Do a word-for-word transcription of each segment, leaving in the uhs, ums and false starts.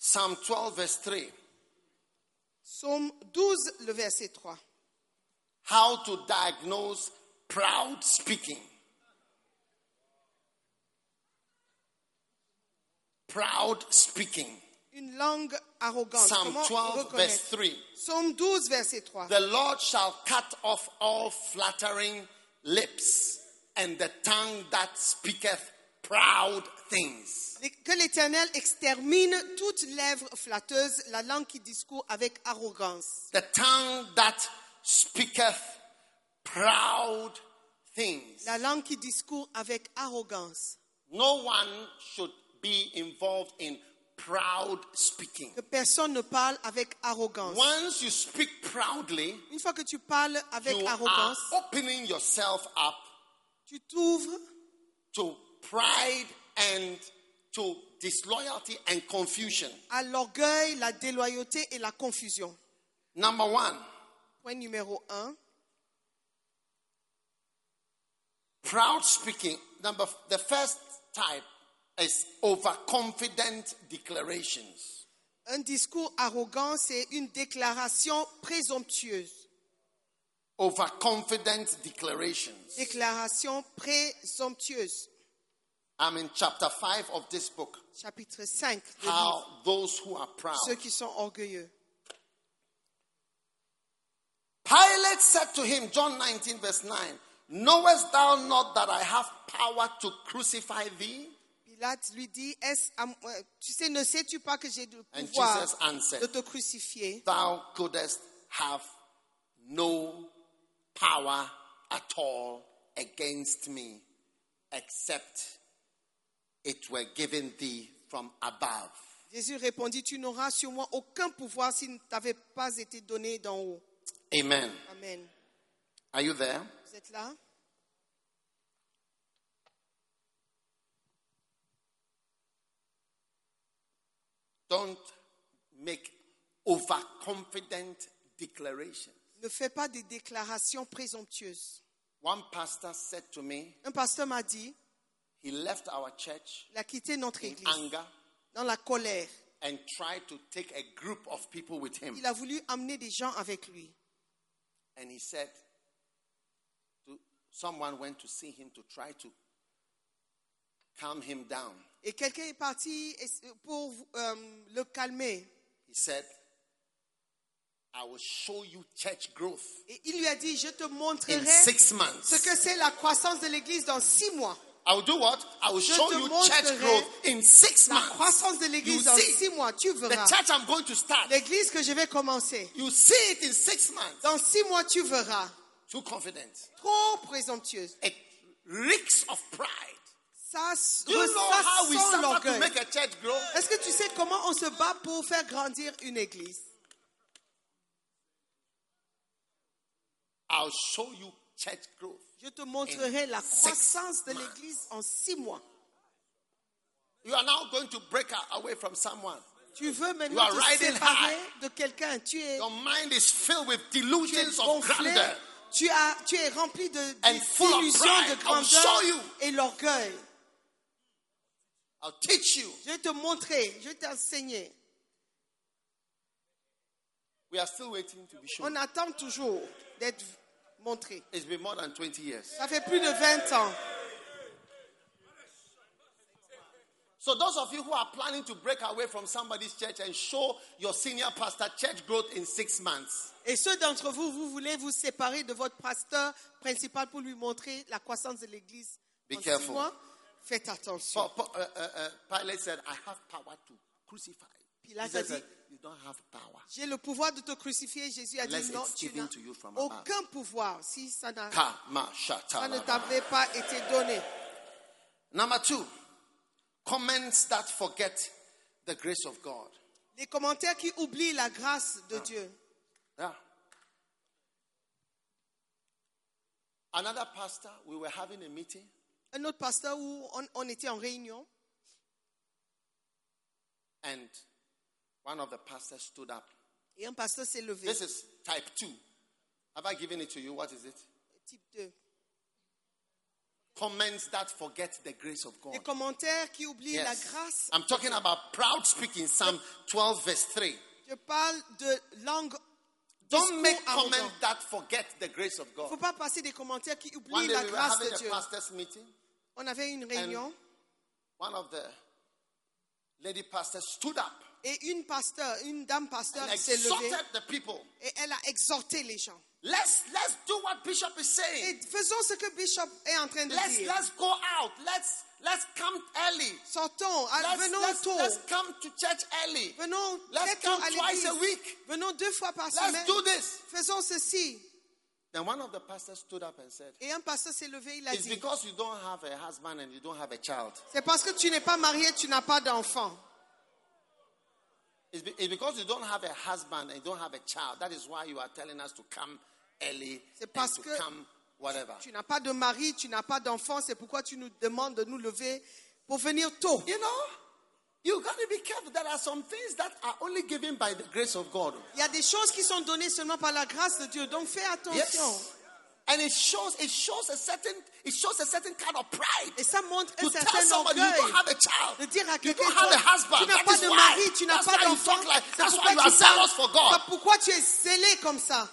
Psalm twelve, verse three. Psaume douze, le verset trois. How to diagnose proud speaking. Proud speaking. Une langue arrogante. Psalm Comment twelve, verse reconnaître? three. Psaume douze, verset trois. The Lord shall cut off all flattering lips and the tongue that speaketh proud things. Que l'Éternel extermine toute lèvre flatteuse, la langue qui discourt avec arrogance. The tongue that speaketh proud things. La langue qui discourt avec arrogance. No one should be involved in proud speaking. Que personne ne parle avec arrogance. Once you speak proudly, Une fois que tu parles avec you are arrogance, opening yourself up tu t'ouvres to pride and to disloyalty and confusion. à l'orgueil, la déloyauté et la confusion. Number one, Point numéro un. proud speaking. Number the first type is overconfident declarations. Un discours arrogant, c'est une déclaration présomptueuse. Overconfident declarations. Déclaration présomptueuse. I'm in chapter five of this book. Chapitre cinq. de How livre. those who are proud. Ceux qui sont orgueilleux. Pilate said to him, John nineteen, verse nine, knowest thou not that I have power to crucify thee? Pilate lui dit, Est-ce à moi- tu sais, ne sais-tu pas que j'ai le And pouvoir Jesus answered, de te crucifier? thou couldest have no power at all against me, except it were given thee from above. Jésus répondit, tu n'auras sur moi aucun pouvoir s'il ne t'avait pas été donné d'en haut. Amen. Amen. Are you there? Vous êtes là? Don't make overconfident declarations. Ne fais pas des déclarations présomptueuses. One pastor said to me, Un pasteur m'a dit, he left our church il a quitté notre in église anger dans la colère. and tried to take a group of people with him. Il a voulu amener des gens avec lui. And he said, to, someone went to see him to try to calm him down. Et quelqu'un est parti pour euh, le calmer. He said, I will show you church growth Et il lui a dit, je te in montrerai six ce months. que c'est la croissance de l'église dans six mois. I will do what? I will Je show te you montrerai church growth in six La months. croissance de l'église You dans see, six mois, tu The verras. church I'm going to start, L'église que je vais commencer, you see it in six months. dans six mois, tu verras. Too confident. Trop présomptueuse. It reeks of pride. Ça, Do you know how we ça sent suffer to l'orgueil. make a church grow? Est-ce que tu sais comment on se bat pour faire grandir une église? I'll show you church growth. Je te montrerai la six croissance de months. l'église en six mois. You are now going to break away from someone. Tu veux You maintenant are te riding séparer high. de quelqu'un. Tu es, Your mind is filled with tu es delusions of gonflé. grandeur. Tu, as, tu es rempli de, And full of d'illusions pride. de I'll show you. grandeur et l'orgueil. I'll teach you. Je vais te montrer, je vais t'enseigner. We are still waiting to be shown. On attend toujours d'être montré. It's been more than twenty years. Ça fait plus de vingt ans. So those of you who are planning to break away from somebody's church and show your senior pastor church growth in six months, Et ceux d'entre vous, vous voulez vous séparer de votre pasteur principal pour lui montrer la croissance de l'église Be en six careful. mois, faites attention. Paul- Paul- uh, uh, uh, Pilate said, I have power to crucify. Pilate a Jesus said, dit, you don't have power. j'ai le pouvoir de te crucifier. Jésus a dit, Unless non, it's tu given n'as to you from above. aucun pouvoir si ça, n'a- Ka, ma, sha, ta, ça ne la, la. t'avait pas été donné. Number two, comments that forget the grace of God. Les commentaires qui oublient la grâce de Dieu. Yeah. Another pastor, we were having a meeting, Un autre pasteur où on, on était en réunion and one of the pastors stood up. et un pasteur s'est levé. This is type two. Have I given it to you? What is it? Type deux. comments that forget the grace of God. Les commentaires qui oublient Yes. la grâce. I'm talking about proud speaking, Psalm twelve, verse three. Je parle de langue. Don't discours make arrogant. comments that forget the grace of Il ne faut God. pas passer des commentaires qui One oublient day la we were grâce having de a Dieu. pastor's meeting. On avait une réunion One of the lady pastors stood up et une pasteur, une dame pasteur and s'est levée exhorted the people. et elle a exhorté les gens. Let's let's do what Bishop is saying. Et faisons ce que Bishop est en train de Let's dire. let's go out. Let's let's come early. Sortons, ah, Let's, venons let's, tôt. let's come to church early. Venons Let's très tôt come à twice l'église. a week. Venons deux fois par Let's semaine. do this. Faisons ceci. Then one of the pastors stood up and said, Et un pasteur s'est levé, il a it's dit, because you don't have a husband and you don't have a child. c'est parce que tu n'es pas marié, tu n'as pas d'enfant. It's, be- it's because you don't have a husband and you don't have a child. That is why you are telling us to come early C'est and parce to que come whatever. Tu n'as pas de mari, tu n'as pas d'enfant, c'est pourquoi tu nous demandes de nous lever pour venir tôt. You know, you got to be careful. There are some things that are only given by the grace of God. Il y a des choses qui sont données seulement par la grâce de Dieu, donc fais attention. Yes. And it shows it shows a certain it shows a certain kind of pride. Et ça montre un To tell certain somebody you orgueil don't have a child. de dire à You quelqu'un, don't have a toi, husband. tu n'as That pas is de why. mari, tu n'as That's pas why you d'enfant. talk like- C'est that's pourquoi why you tu are zealous parles- for God. c'est pourquoi tu es zélé comme ça.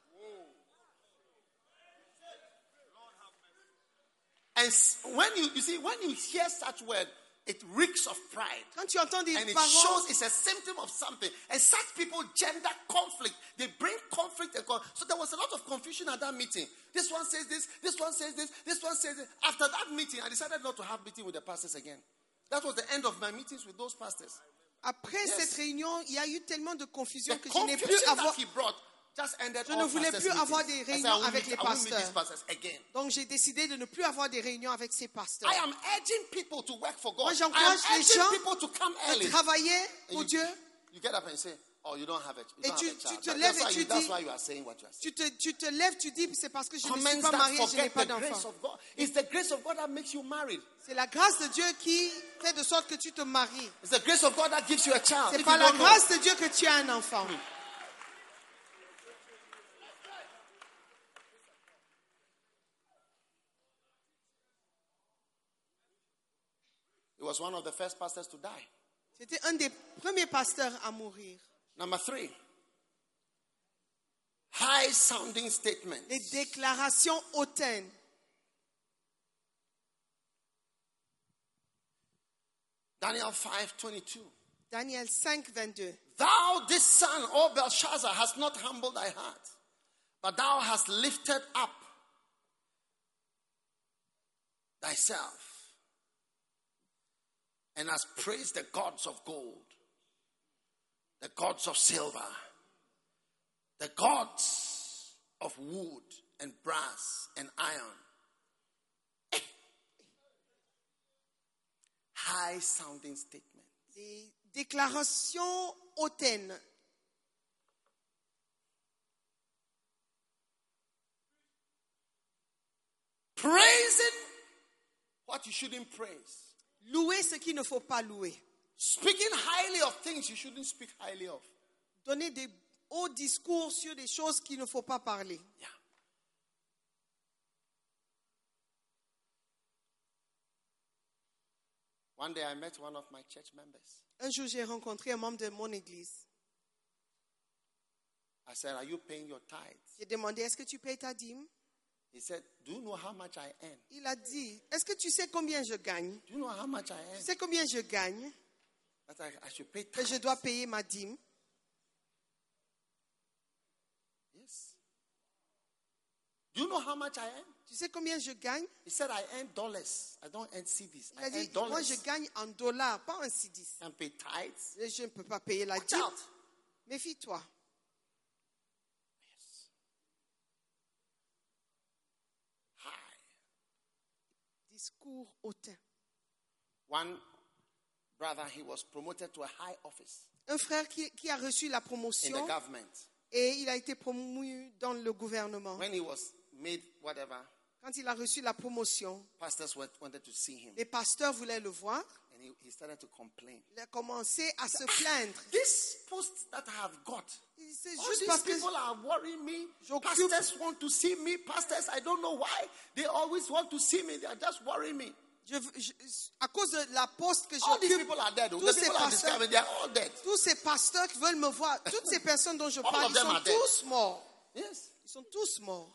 And s- when you you see when you hear such word, it reeks of pride. Quand tu entends des And it paroles, shows it's a symptom of something. And such people gender conflict. They bring conflict. And con- so there was a lot of confusion at that meeting. This one says this, this one says this, this one says this. After that meeting, I decided not to have meeting with the pastors again. That was the end of my meetings with those pastors. après Yes. cette réunion, il y a eu tellement de confusion The que je n'ai plus confusion avoir. that he brought just ended Je all ne voulais pastors' plus avoir meetings. des I said, réunions I won't avec meet- les I won't meet these pasteurs. pastors again. Donc j'ai décidé de ne plus avoir des réunions avec ces pasteurs. I am urging people to work for God. Moi, I am j'encourage les urging gens people to come early. de travailler And pour you, Dieu. you get up and say, oh, you don't have it. You Et don't tu- have a tu child. te That- lèves that's, et why tu you, that's dis- why you are saying what you are saying. Tu te, tu te lèves, tu dis, c'est parce que je ne suis Comments pas that marié, je n'ai forget pas the grace d'enfant. of God. It's the grace of God that makes you married. C'est la grâce de Dieu qui fait de sorte que tu te maries. It's the grace of God that gives you a child. C'est If par you la don't know. grâce de Dieu que tu as un enfant. He was one of the first pastors to die. C'était un des premiers pasteurs à mourir. Number three, high sounding statements. Les déclarations hautaines. Daniel five twenty-two. Daniel cinq, vingt-deux. Thou, this son, O Belshazzar, hast not humbled thy heart, but thou hast lifted up thyself and hast praised the gods of gold, the gods of silver, the gods of wood and brass and iron. Eh. High sounding statement. Des déclarations hautaines. Praising what you shouldn't praise. Louer ce qu'il ne faut pas louer. Speaking highly of things you shouldn't speak highly of. Donner des hauts discours sur des choses qu'il ne faut pas parler. Yeah. One day I met one of my church members. Un jour, j'ai rencontré un membre de mon église. I said, are you paying your tithes? J'ai demandé, est-ce que tu payes ta dîme? He said, do you know how much I earn? Il a dit, est-ce que tu sais combien je gagne? Do you know how much I earn? Tu sais combien je gagne? That I, I should pay Que je tithes. dois payer ma dîme? Yes. Do you know how much I earn? Tu sais combien je gagne? He said, I earn dollars. I don't earn C Ds. Il I a earn dit, moi dollars. je gagne en dollars, pas en C D. And pay tithes. Je ne peux pas payer la Watch dîme. out. Méfie-toi. Yes. High. Discours hautain. One brother, he was promoted to a high office Un frère qui, qui a reçu la in the promotion government. et il a été promu dans le gouvernement. When he was made whatever, Quand il a reçu la promotion, pastors went, wanted to see him. les pasteurs voulaient le voir and he, he started to complain. Il a commencé à se plaindre. This post that I have got, C'est all juste these parce que people are worrying me. j'occupe- Pastors want to see me. Pastors, I don't know why. They always want to see me. They are just worrying me. je, je- à cause de la poste que All these j'occupe, people are dead. The tous ces people are pasteurs, discovered, they are all dead. tous ces pasteurs qui veulent me voir, toutes ces personnes dont je All parle, of ils them sont are dead. tous morts. Yes. Ils sont tous morts.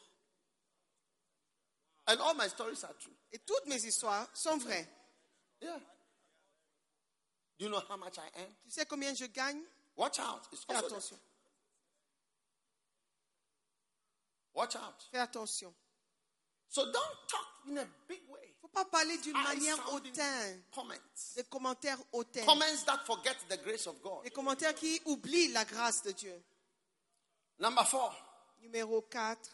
And all my stories are true. Et toutes mes histoires sont vraies. Yeah. Do you know how much I earn? Tu sais combien je gagne? Watch out. It's Fais also attention. there. Watch out. Fais attention. So don't talk in a big way. Il ne faut pas parler d'une I manière sound in hautaine. comments. Des commentaires hautains. Comments that forget the grace of God. Des commentaires qui oublient la grâce de Dieu. Number four. Numéro quatre.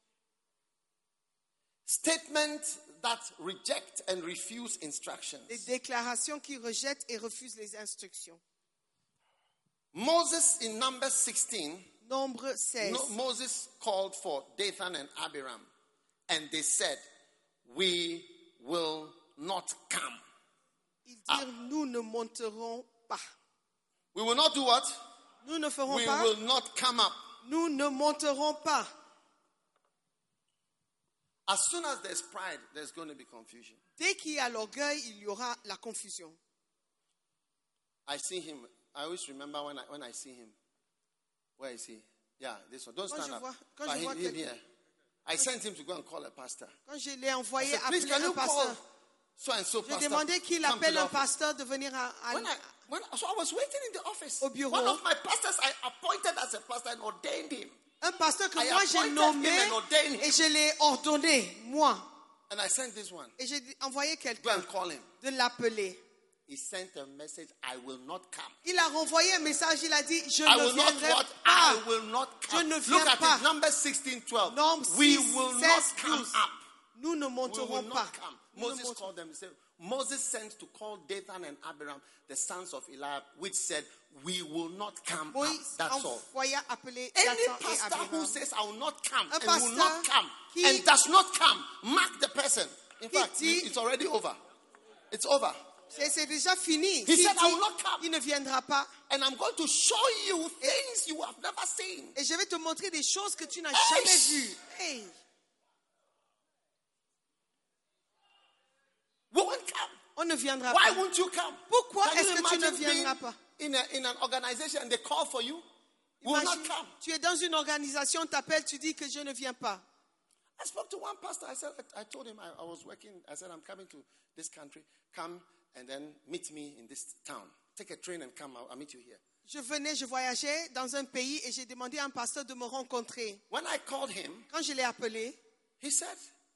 Statements that reject and refuse instructions. Les déclarations qui rejettent et refusent les instructions. Moses in Numbers sixteen, Nombre seize. no, Moses called for Dathan and Abiram, and they said, "We will not come." Ils dirent, nous ne monterons pas. We will not do what? Nous ne ferons We pas. will not come up. Nous ne monterons pas. As soon as there's pride, there's going to be confusion. Dès qu'il y a l'orgueil, il y aura la confusion. I see him. I always remember when I when I see him. Where is he? Yeah, this one. Don't Quand stand je up. vois- quand But je he- vois he- quelqu'un- here. I sent him to go and call a pastor. Quand je l'ai I envoyé said, please, appeler can un you call pasteur, so and so j'ai pastor? demandé qu'il come to appelle the un office. pasteur de venir à, à- When I, when, so I was waiting in the office. Au bureau. One of my pastors I appointed as a pastor and ordained him. un pasteur que I moi j'ai appointed nommé him and ordained him. et je l'ai ordonné, moi. And I sent this one. Et j'ai envoyé Go quelqu'un and call him. de l'appeler. He sent a message, I will not come. Il a renvoyé un message, il a dit, je I ne will not viendrai what? pas. I will not come. Je ne Look viens at pas. it, Numbers sixteen twelve. Nombre We six, will seize, not come douze. up. Nous ne We will monterons not pas. come. Nous ne Moses monterons- called them. He said, Moses sent to call Dathan and Abiram, the sons of Eliab, which said, we will not come up. Moïse That's all. envoya appeler Any Dathan et pastor who Abiram. says, I will not come, Un and will not pasteur come, qui- and does not come, mark the person. In qui fact, dit- it's already over. It's over. C'est c'est déjà fini. He S'il said, I dit, will not come. il ne viendra pas. And I'm going to show you things you have never seen. Et je vais te montrer des choses que tu n'as Hey! jamais vues. Hey, We won't come. on ne viendra Why pas. won't you come? Pourquoi Can est-ce you que tu ne imagine being viendras pas? in, a, in an organization and they call for you? We will not Imagine, come. tu es dans une organisation, on t'appelle, tu dis que je ne viens pas. I spoke to one pastor. I said, I told him I, I was working. I said, I'm coming to this country. Come and then meet me in this town. Take a train and come. I'll, I'll meet you here. Je venais, je voyageais dans un pays et j'ai demandé à un pasteur de me rencontrer. When I called him, Quand je l'ai appelé, he said,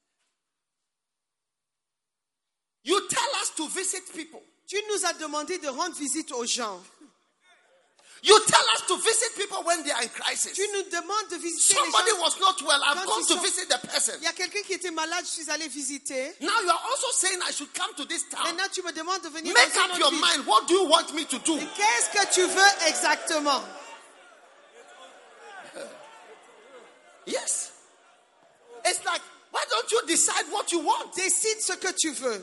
you tell us to visit people. tu nous as demandé de rendre visite aux gens. You tell us to visit people when they are in crisis. Tu nous demandes de visiter les Somebody gens. was not well. I've Quand gone ils to sont- visit the person. Il y a quelqu'un qui était malade, je suis allé visiter. Now you are also saying I should come to this town. Maintenant, tu me demandes de venir Make dans up une your autre ville. mind. What do you want me to do? Et qu'est-ce que tu veux exactement? Yes. It's like, why don't you decide what you want? Décide ce que tu veux.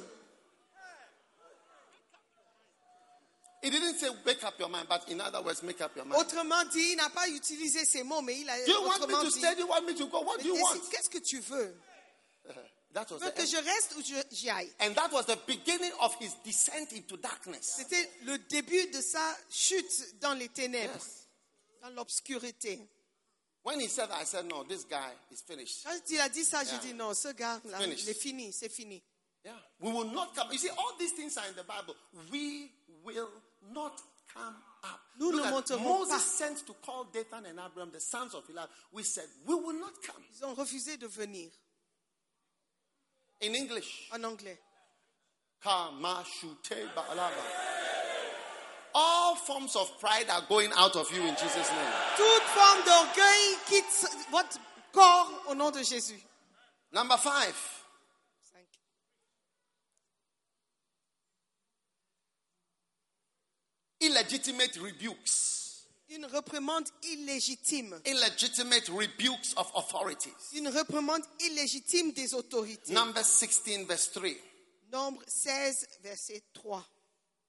He didn't say make up your mind, but in other words, make up your mind. Autrement dit, il n'a pas utilisé ces mots, mais il a Do you want me autrement to dit. stay? Do you want me to go? What Mais do you want? décide, qu'est-ce que tu veux? That was Tu veux the que end. je reste ou je- j'y aille? And that was the beginning of his descent into darkness. C'était le début de sa chute dans les ténèbres, Yes. dans l'obscurité. When he said that, I said, no, this guy is finished. Quand il a dit ça, j'ai Yeah. dit non, ce gars-là, Finished. il est fini, c'est fini. Yeah. We will not come. You see, all these things are in the Bible. We will not come up. Nous Look ne at monterons Moses pas. sent to call Dathan and Abiram, the sons of Eliab. We said, we will not come. Ils ont refusé de venir. In English. En anglais. Kamashute ba'alaba. All forms of pride are going out of you in Jesus' name. Toute forme d'orgueil quitte votre corps au nom de Jésus. Number five. Cinq. Illegitimate rebukes. Une réprimande illégitime. Illegitimate rebukes of authorities. Une réprimande illégitime des autorités. Numbers sixteen, verse three. Nombre seize, verset trois.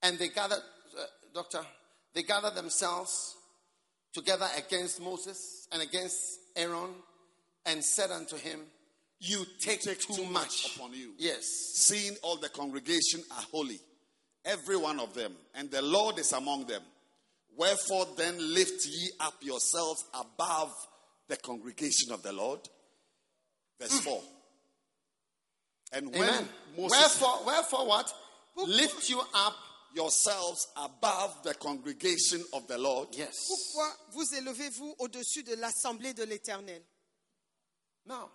And they gathered, uh, doctor, they gathered themselves together against Moses and against Aaron and said unto him, you take, Take too, too much. much upon you. Yes. Seeing all the congregation are holy, every one of them, and the Lord is among them. Wherefore then lift ye up yourselves above the congregation of the Lord. Verse four. And when Amen. Moses Wherefore, wherefore what? Lift you up. yourselves above the congregation of the Lord. Yes. Pourquoi vous élevez-vous au-dessus de l'assemblée de l'Éternel? Now,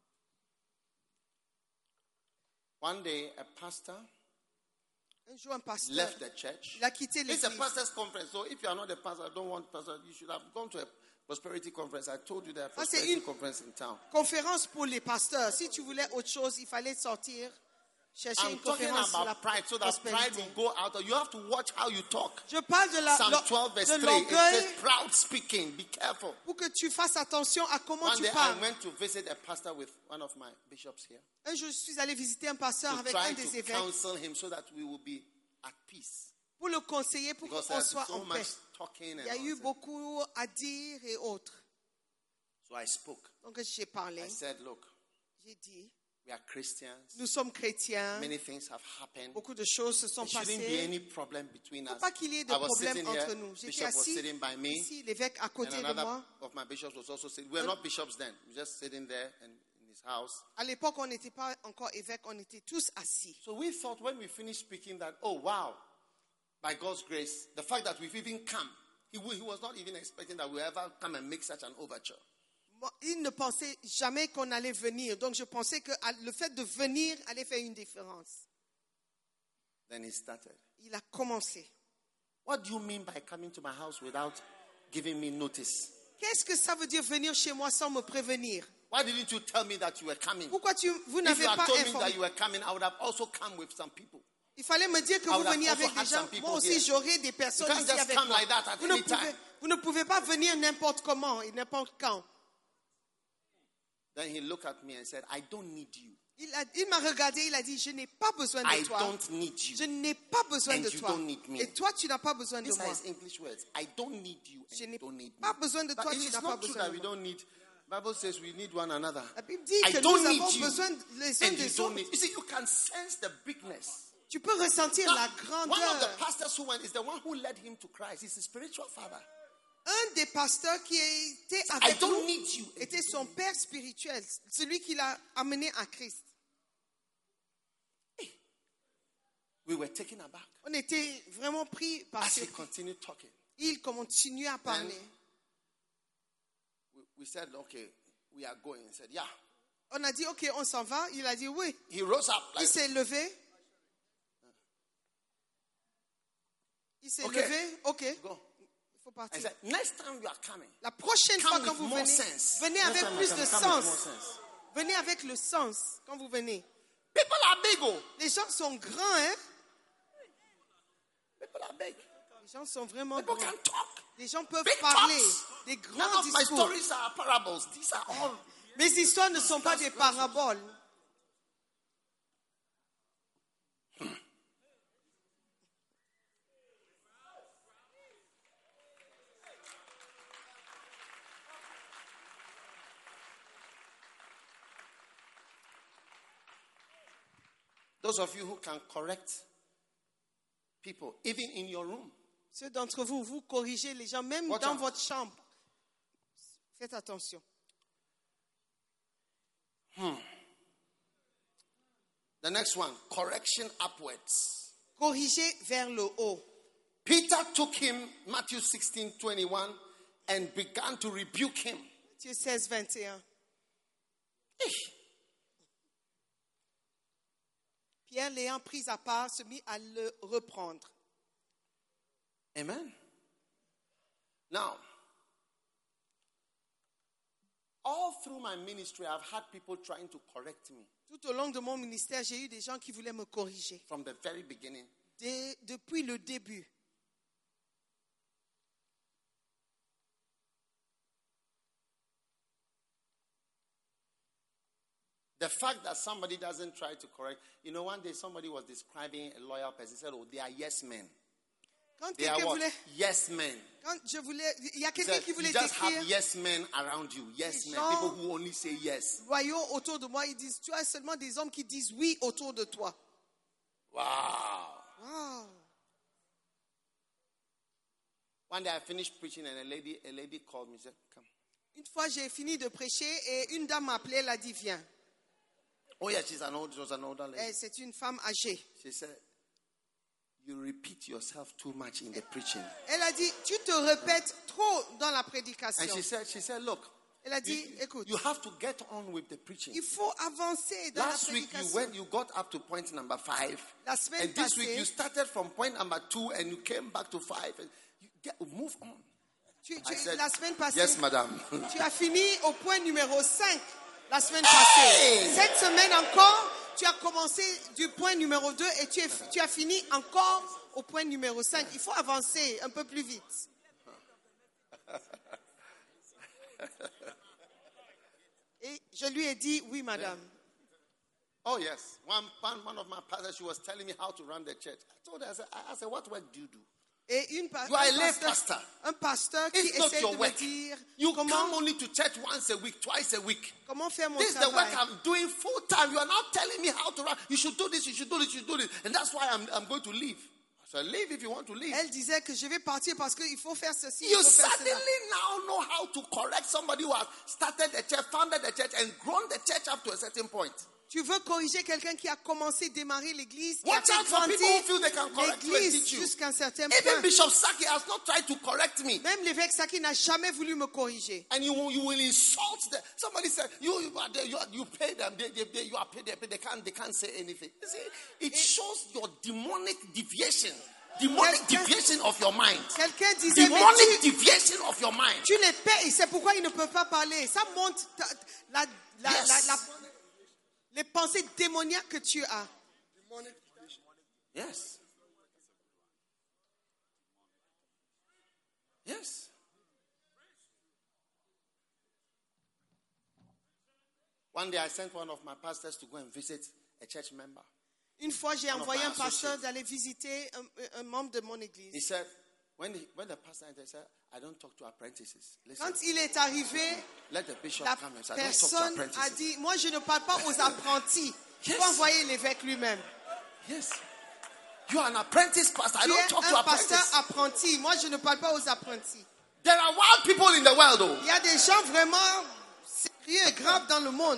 one day a pastor Un jour, un pasteur, left the church. il a quitté It's a l'église. pastor's conference. So if you are not a pastor, don't want pastor, you should have gone to a prosperity conference. I told you there are Ah, c'est prosperity une- conference in town. Conférence pour les pasteurs. Si tu voulais autre chose, il fallait sortir, chercher I'm une talking conférence sur la about pride, so that pride prospérité. will go out. You have to watch how you talk. Je parle de la- Psalm lo- twelve verse de three. It l'orgueil says proud speaking. Be careful. pour que tu fasses attention à comment One tu day I parles. went to visit a pastor with one of my bishops here Un jour, je suis allé visiter un pasteur to avec try un des to évêques counsel him so that we will be at peace. pour le conseiller, pour Because qu'on there's soit so en much paix. talking Il y and a eu all that. beaucoup à dire et autres. So I spoke. Donc j'ai parlé. I said, look, J'ai dit, we are Christians. nous sommes chrétiens. Many things have happened. Beaucoup de choses se sont There shouldn't be passées. any problem between Il ne faut us. pas qu'il y ait de I was problème sitting here, entre nous. J'étais Bishop was assis sitting by me, ici, l'évêque à and côté de another moi. of my bishops was also sitting. We were not bishops then. We were just sitting there and in his house. À l'époque, on n'était pas encore évêque, on était tous assis. So we thought when we finished speaking that, oh wow, by God's grace, the fact that we've even come, he, he was not even expecting that we ever come and make such an overture. Moi, il ne pensait jamais qu'on allait venir. Donc je pensais que à- le fait de venir allait faire une différence. Then he started. Il a commencé. What do you mean by coming to my house without giving me notice? Qu'est-ce que ça veut dire venir chez moi sans me prévenir? Why didn't you tell me that you were coming? Pourquoi tu, vous If n'avez you had pas told me informé? that you were coming, I would have also come with some people. Il fallait me dire que I vous would have veniez also avec had des gens. some people Moi aussi, here. j'aurai des personnes You can't ici just avec come moi. like that at Vous ne, any pouvez, time. vous ne pouvez pas venir n'importe comment et n'importe quand. Then he looked at me and said, I don't need you. Il, a- il m'a regardé, il a dit, je n'ai pas besoin de I toi. don't need you. Je n'ai pas besoin And de you toi. don't need me. Et toi, tu n'as pas besoin de These are moi. his English words. I don't need you and Je you n'ai don't need me. pas besoin de But toi, it tu is n'as pas not true besoin that de we moi. don't need. Bible says we need one another. La Bible dit I que don't nous need avons you besoin les uns and you des don't autres. need. You see, you can sense the bigness. Tu peux ressentir Now, la one of the grandeur. pastors who went is the one who led him to Christ. He's his spiritual father. Un des pasteurs qui était I avec don't nous need you. était son père spirituel, celui qui l'a amené à Christ. We were taken aback On était vraiment pris par as he ce. continued talking. Il continuait à parler. We, we said, okay, we are going. He said, yeah. On a dit, ok, on s'en va. Il a dit oui. He rose up Il like, s'est levé. Il s'est Ok. levé. Ok, go. il faut I partir. said, next time you are coming, La prochaine come fois with quand vous more venez, sense. venez Next avec time you plus come, de come with more sens. sense. Venez avec le sens quand vous venez. People are big, oh. Les gens sont grands, hein? People are big. Les gens sont vraiment People grands. can talk. Les gens peuvent Big parler. talks. Des None grands of my discours. stories are parables. These are all. Mes histoires ne sont pas des paraboles. Those of you who can correct people, even in your room. Ceux d'entre vous, vous corrigez les gens, même Watch dans out. votre chambre. Faites attention. The next one, correction upwards. Corriger vers le haut. Peter took him, Matthew sixteen twenty-one, and began to rebuke him. Matthieu seize, vingt et un. Eesh. Pierre, l'ayant pris à part, se mit à le reprendre. Amen. Now, all through my ministry, I've had people trying to correct me Tout au long de mon ministère, j'ai eu des gens qui voulaient me corriger. from the very beginning. Dès- depuis le début. The fact that somebody doesn't try to correct, you know, one day somebody was describing a loyal person. He said, oh, they are yes men. Quand They are quelqu'un what? voulait, Yes men. quand je voulais, il y a He quelqu'un said, qui you voulait just décrire have yes men around you. Yes Les men. gens- People who only say yes. royaux autour de moi, ils disent, tu as seulement des hommes qui disent oui autour de toi. Wow. Wow. One day I finished preaching and a lady, a lady called me and said, come. Une fois, j'ai fini de prêcher et une dame m'a appelé, elle a dit, viens. Oh yeah, she's an old, she was an older lady. Et c'est une femme âgée. She said, you repeat yourself too much in the preaching. Elle a dit, tu te répètes trop dans la And prédication. she said, she said, look, Elle a you, dit, écoute, you have to get on with the preaching. il faut avancer dans Last la week you prédication. went, you got up to point number five. La semaine And this week passée, you started from point number two and you came back to five. And you get, move on. tu, I tu- said, la semaine passée, yes, madam. tu as fini au point numéro cinq la semaine Hey! passée. Cette semaine encore, tu as commencé du point numéro deux et tu, es, tu as fini encore au point numéro cinq. Il faut avancer un peu plus vite. Et je lui ai dit, oui, madame. Oh yes, one, one one of my pastors, she was telling me how to run the church. I told her, I said, I said what work do you do? Et une pa- You are a un, lay pasteur, pastor. un pasteur qui It's not essaie your de me work. dire You come comment, only to church once a week, twice a week. comment faire mon This is the work travail. I'm doing full time. You are now telling me how to run. You should do this, you should do this, you should do this. And that's why I'm, I'm going to leave. So leave if you want to leave. Elle disait que je vais partir parce qu'il faut faire ceci, il You faut faire suddenly cela. now know how to correct somebody who has started the church, founded the church, and grown the church up to a certain point. Tu veux corriger quelqu'un qui a commencé à démarrer l'église, qui a Watch fait out for people who grandir feel they can correct you and l'église teach you. jusqu'à un certain Even point. Bishop Saki has not tried to correct me. Même l'évêque Saki n'a jamais voulu me corriger. And you will, you will insult them. Somebody said, you you, are there, you, are, you pay them, they, they, they, you are paid, they, pay, they, can't, they can't say anything. You see, it shows your demonic deviation. Demonic Quelqu'un- deviation of your mind. Quelqu'un disait, mais Demonic tu, deviation of your mind. tu les payes, c'est pourquoi ils ne peuvent pas parler. Ça montre ta- la, la, Yes. la- la- les pensées démoniaques que tu as. Yes. Yes. One day I sent one of my pastors to go and visit a church member. Une fois, j'ai One of envoyé my un pasteur associates. d'aller visiter un, un membre de mon He église. said, when, he, when the pastor entered, he said, I don't talk to apprentices. Listen, Quand il est arrivé, let the bishop la come and say, I don't talk to personne a apprentices. dit, moi je ne parle pas aux apprentis. Il Yes. faut envoyer l'évêque lui-même. Yes. You are an apprentice pastor. I Tu don't es talk to un pasteur apprentices. apprenti. Moi je ne parle pas aux apprentis. There are wild people in the world, though. Il y a des gens vraiment sérieux et graves dans le monde.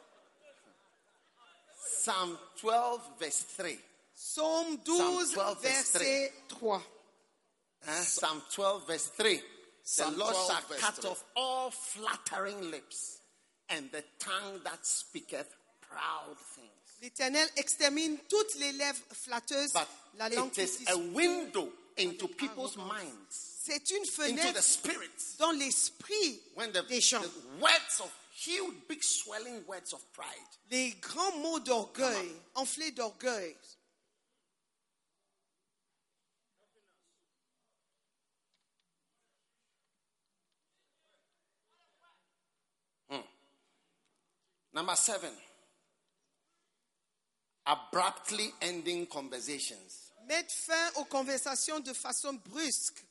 Psalm twelve, verse three. Psaume douze, Psalm twelve, verse verset trois. Huh? Psalm twelve, verse three. Psalm the Lord twelve, shall verse cut three. off all flattering lips and the tongue that speaketh proud things. L'Éternel extermine toutes les lèvres flatteuses, But la langue it qui is a dispute. window into people's minds, C'est une into fenêtre the spirit. dans l'esprit When the, des gens. the words of huge, big, swelling words of pride. Les grands mots d'orgueil, enflés d'orgueil. Number seven, abruptly ending conversations. Mettre fin aux conversations de façon brusque.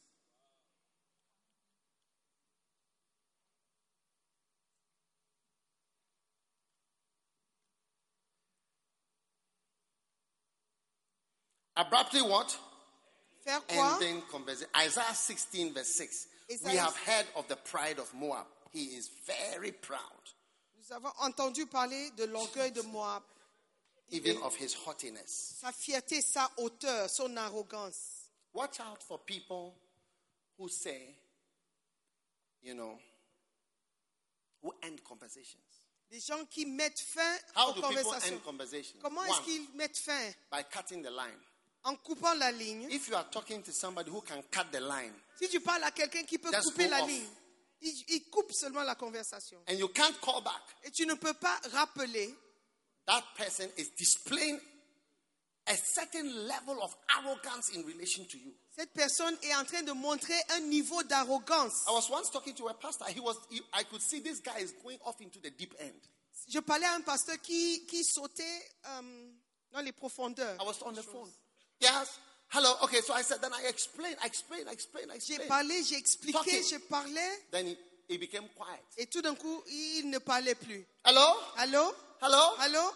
Abruptly what? Faire quoi? Ending conversation. Isaiah sixteen, verse six. We Isaiah- have heard of the pride of Moab. He is very proud, Nous avons entendu parler de l'orgueil de Moab, even of his haughtiness. sa fierté, sa hauteur, son arrogance. Watch out for people who say, you know, who end conversations. Des gens qui mettent fin How aux do people conversations. end conversations? Comment est-ce One, qu'ils mettent fin? by cutting the line. En coupant la ligne. If you are talking to somebody who can cut the line Si tu parles à quelqu'un qui peut Just couper go la off. ligne, il, il coupe seulement la conversation. and you can't call back, Et tu ne peux pas rappeler, that person is displaying a certain level of arrogance in relation to you. cette personne est en train de montrer un niveau d'arrogance. I was once talking to a pastor. He was. He, I could see this guy is going off into the deep end. Je parlais à un pasteur qui, qui sautait euh, dans les profondeurs. I was on the phone. Yes, Hello. Okay, so I said, then I explained, I explained, I explained, I J'ai explained. parlé, j'ai expliqué, Talking. je parlais. Then he, he became quiet. Et tout d'un coup, il ne parlait plus. Hello? Allô? Hello? Allô?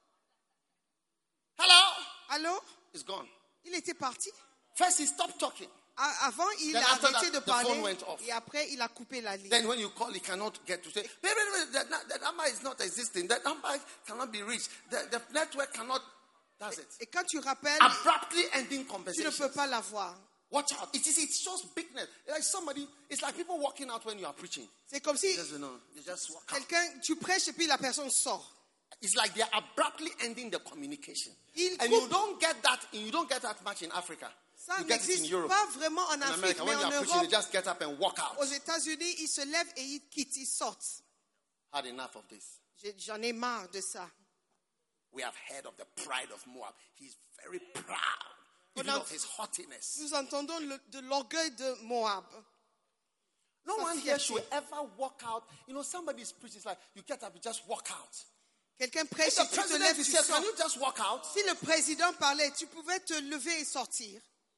Hello? Allô? It's gone. Il était parti. First, he stopped talking. A- Avant, il Then a after arrêté that, de the phone parler. went off. Et après, il a coupé la ligne. Then when you call, he cannot get to say, wait, wait, wait, that, that number is not existing. That number cannot be reached. The, the network cannot. That's it. Et quand tu rappelles, Abruptly ending tu ne conversation. peux pas l'avoir. Watch out. It, is, it shows bigness. Like somebody, it's like people walking out when you are preaching. C'est comme si You just, you know, you just walk out. quelqu'un, tu prêches et puis la personne sort. It's like they're abruptly ending the communication. Il And coupe. you don't get that, you don't get that much in Africa. Ça You get it in n'existe Europe. pas vraiment en In Afrique, America, mais when you en are preaching, you Europe, just get up and walk out. aux États-Unis, ils se lèvent et ils quittent, ils sortent. Had enough of this. J'ai- J'en ai marre de ça. We have heard of the pride of Moab. He's very proud, even On a- of his haughtiness. Nous entendons le- de l'orgueil de Moab. No Sa one here fierté. should ever walk out. You know, somebody's preaching, it's like you get up, you just walk out. Quelqu'un If prêche the et tu te president lèves, is tu here, sors. can you just walk out? Si le président parlait, tu pouvais te lever et sortir.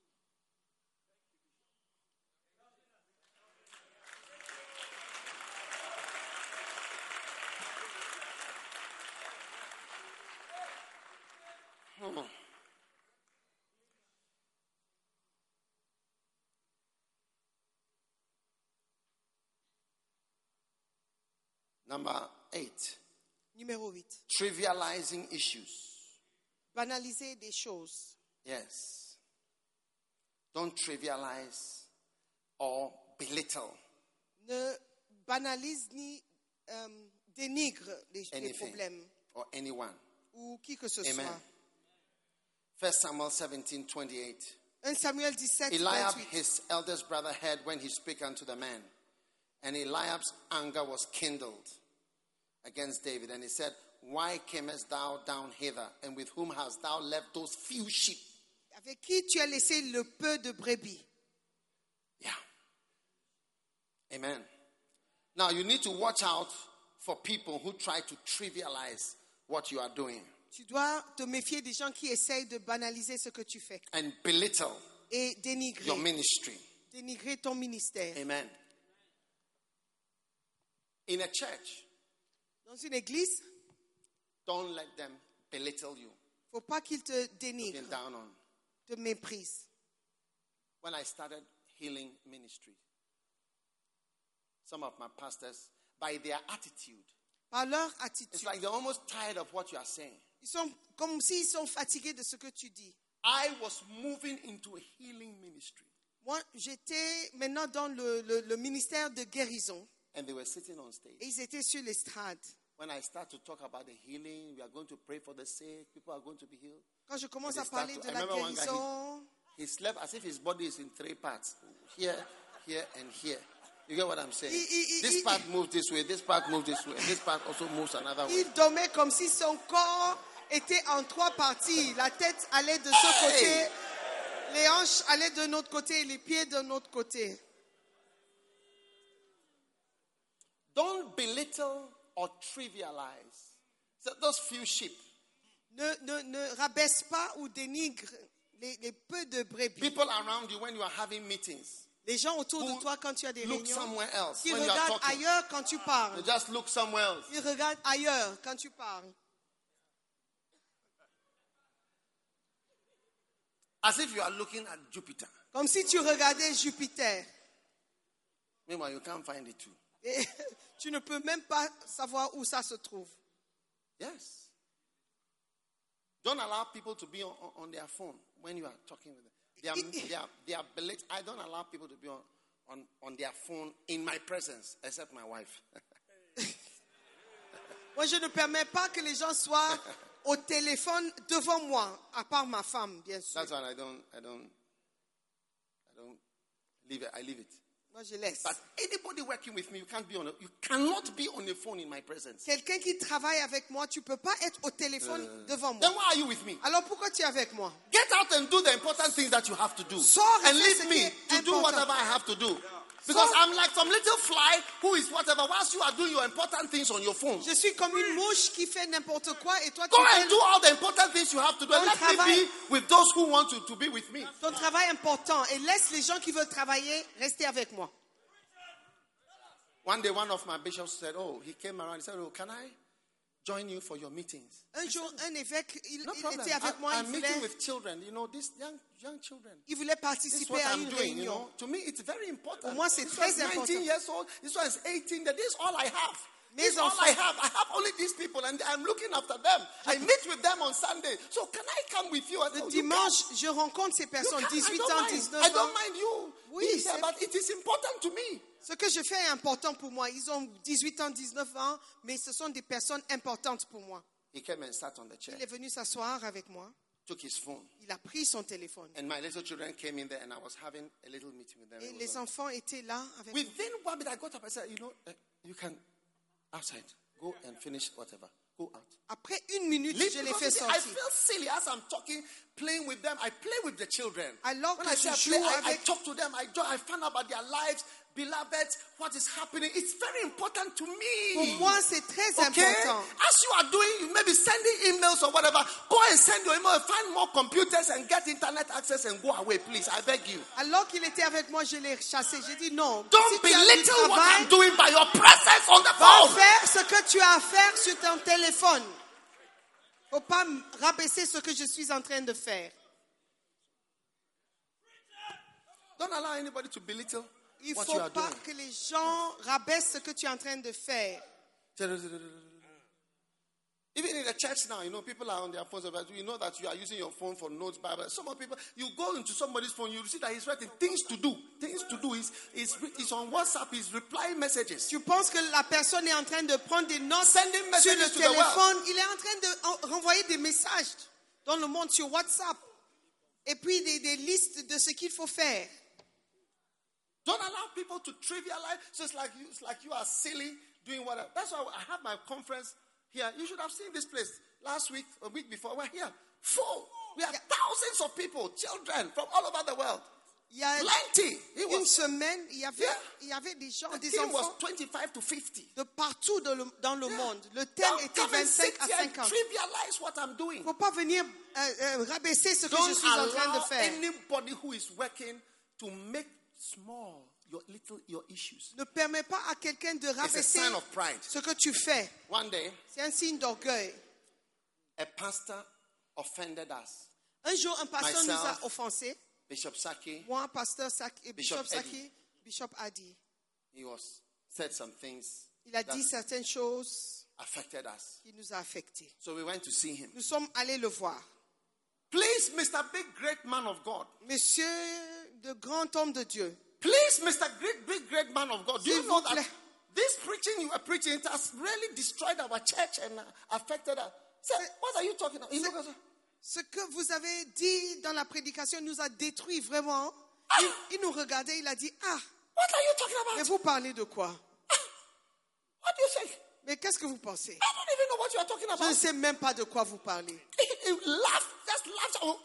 Number eight, Numéro huit. trivializing issues. Banaliser des choses. Yes. Don't trivialize or belittle Ne banalise ni euh, dénigre les, les anything problèmes or anyone. ou qui que ce Amen. soit. First Samuel seventeen twenty-eight. un Samuel dix-sept, Eliab, vingt-huit. his eldest brother, heard when he spake unto the man. And Eliab's anger was kindled against David. And he said, why camest thou down hither? And with whom hast thou left those few sheep? Avec qui tu as laissé le peu de brebis? Yeah. Amen. Now you need to watch out for people who try to trivialize what you are doing Tu dois te méfier des gens qui essayent de banaliser ce que tu fais and belittle et dénigrer, your ministry. dénigrer ton ministère. Amen. In a church, Dans une église, don't let them belittle you, il ne faut pas qu'ils te looking dénigrent, down on. te méprisent. When I started healing ministry, some of my pastors, by their attitude, Par leur it's attitude, like they're almost tired of what you are saying. ils sont comme s'ils sont fatigués de ce que tu dis. I was moving into a healing ministry, Moi, j'étais maintenant dans le, le- le ministère de guérison and they were sitting on stage. et ils étaient sur l'estrade. When I start to talk about the healing, we are going to pray for the sick, people are going to be healed. Quand je commence They à start parler to- de I la remember one guy, he- guérison, He slept as if his body is in three parts. Here, here, and here. You get what I'm saying? He- he- he- This he- part moves this way, this part moves this way, and this part also moves another way. il dormait comme si son corps était en trois parties. La tête allait de ce Hey! côté, les hanches allaient de notre côté et les pieds de notre côté. Don't belittle or trivialize. So those few sheep. Ne, ne, ne rabaisse pas ou dénigre les, les peu de brebis. People around you when you are having meetings. Les gens autour Who de toi quand tu as des look réunions, somewhere else qui when you are regardent talking. ailleurs quand tu parles. They just look somewhere else. Ils regardent ailleurs quand tu parles. As if you are looking at Jupiter. Comme si tu regardais Jupiter. Meanwhile, you can't find it too. Et tu ne peux même pas savoir où ça se trouve. Yes. Don't allow people to be on, on, on their phone when you are talking with them. They are, they are, they are belit- I don't allow people to be on, on, on their phone in my presence, except my wife. Moi, je ne permets pas que les gens soient au téléphone devant moi, à part ma femme, bien sûr. That's why I don't, I don't, I don't leave it. I leave it. Moi, je laisse. But anybody working with me, you can't be on. A, you cannot be on a phone in my presence. Quelqu'un qui travaille avec moi, tu ne peux pas être au téléphone devant moi. Then why are you with me? Alors pourquoi tu es avec moi? Get out and do the important things that you have to do, Sors et and fais ce leave qui me est to do important. whatever I have to do. Because Sans- I'm like some little fly who is whatever. Whilst you are doing your important things on your phone, Je suis comme une mouche qui fait n'importe quoi et toi tu go and fais do all the important things you have to do. And Don't let me travail. be with those who want to, to be with me. ton travail important et laisse les gens qui veulent travailler rester avec moi. One day, one of my bishops said, "Oh, he came around. He said, "Oh, can I join you for your meetings?" Un jour, un évêque, il, No il problem. était avec I, moi, I'm il meeting voulait, with children. You know, these young young children. il voulait This is participer what à I'm une doing. You réunion. know, to me, it's very important. Pour moi, c'est This très one's nineteen important. years old. This one is eighteen. This is all I have. Mes This is all enfants. I have. I have only these people, and I'm looking after them. I meet with them on Sunday. So can I come with you? I said, Le "Oh, you dimanche, je rencontre ces can. You personnes, can. I dix-huit don't ans, mind. dix-neuf I ans. don't mind you. Oui, being there, c'est- but it is important to me. Ce que je fais est important pour moi. Ils ont dix-huit ans, dix-neuf ans, mais ce sont des personnes importantes pour moi. He came and sat on the chair, Il est venu s'asseoir avec moi. took his phone, Il a pris son téléphone. and my little children came in there, and I was having a little meeting with them. Et It was les on- enfants étaient là avec moi. Within one minute, I got up. I said, "You know, uh, you can outside go and finish whatever. Go out." Après une minute, Leave, je l'ai because fait you see, I sortir. feel silly as I'm talking, playing with them. I play with the children. Alors When que I say I je play, joue I, I avec- talk to them. I, jo- I find out about their lives, beloved, what is happening. It's very important to me. Pour moi, c'est très Okay? important. As you are doing, you may be sending emails or whatever. Go and send your email, find more computers and get internet access and go away, please. I beg you. Alors qu'il était avec moi, je l'ai chassé. J'ai dit non. Don't Si tu as du belittle what travail, I'm doing by your presence on the va phone. faire ce que tu as à faire sur ton téléphone. Faut pas m- rabaisser ce que je suis en train de faire. Don't allow anybody to belittle Il what faut you are pas doing. que les gens rabaissent ce que tu es en train de faire. Even in the church now, you know, people are on their phones. But you know that you are using your phone for notes, Bible. Some of people, you go into somebody's phone, you see that he's writing things to do. Things to do. He's, he's, he's on WhatsApp, he's replying messages. Tu penses que la personne est en train de prendre des notes Sending sur messages le to the world. téléphone. Il est en train de en- renvoyer des messages dans le monde sur WhatsApp. Et puis des, des listes de ce qu'il faut faire. Don't allow people to trivialize. So it's like you, it's like you are silly doing whatever. That's why I have my conference here. You should have seen this place last week, a week before. We're here, full. We have thousands of people, children from all over the world. Il y a Plenty. It une was, semaine, il y avait, Yeah. il y avait des gens, the des theme was enfants twenty-five to fifty. de partout dans le, dans le Yeah. monde. Le thème Don't était come and vingt-cinq sit à here and cinquante. trivialize what I'm doing. Il ne faut pas venir euh, euh, rabaisser ce que Don't je suis en train de allow faire. anybody who is working to make small your little your issues. Ne permets pas à quelqu'un de It's a rabaisser sign of pride. ce que tu fais. One day, C'est un signe d'orgueil. a pastor offended us. Un jour, un pasteur nous Myself. a offensés. Bishop Saki, Moi, pasteur Saki, et Bishop Bishop Eddie. Saki, Bishop Adi. he was said some things Il a that dit certaines choses affected us. qui nous ont affectés. So we went to see him. Nous sommes allés le voir. Please, Mister Big Great Man of God. Monsieur de grand homme de Dieu, Please, Mister Great Big Great Man of God. Do you S'il know vous that plaît. this preaching you are preaching it has really destroyed our church and uh, affected us? Say, what are you talking about? He looked at us. ce que vous avez dit dans la prédication nous a détruit vraiment. Il, il nous regardait, il a dit, ah, What are you talking mais about? vous parlez de quoi? What do you think? Mais qu'est-ce que vous pensez? I don't even know what you are talking Je ne about. sais même pas de quoi vous parlez. He, he laughed, just laughed. Oh.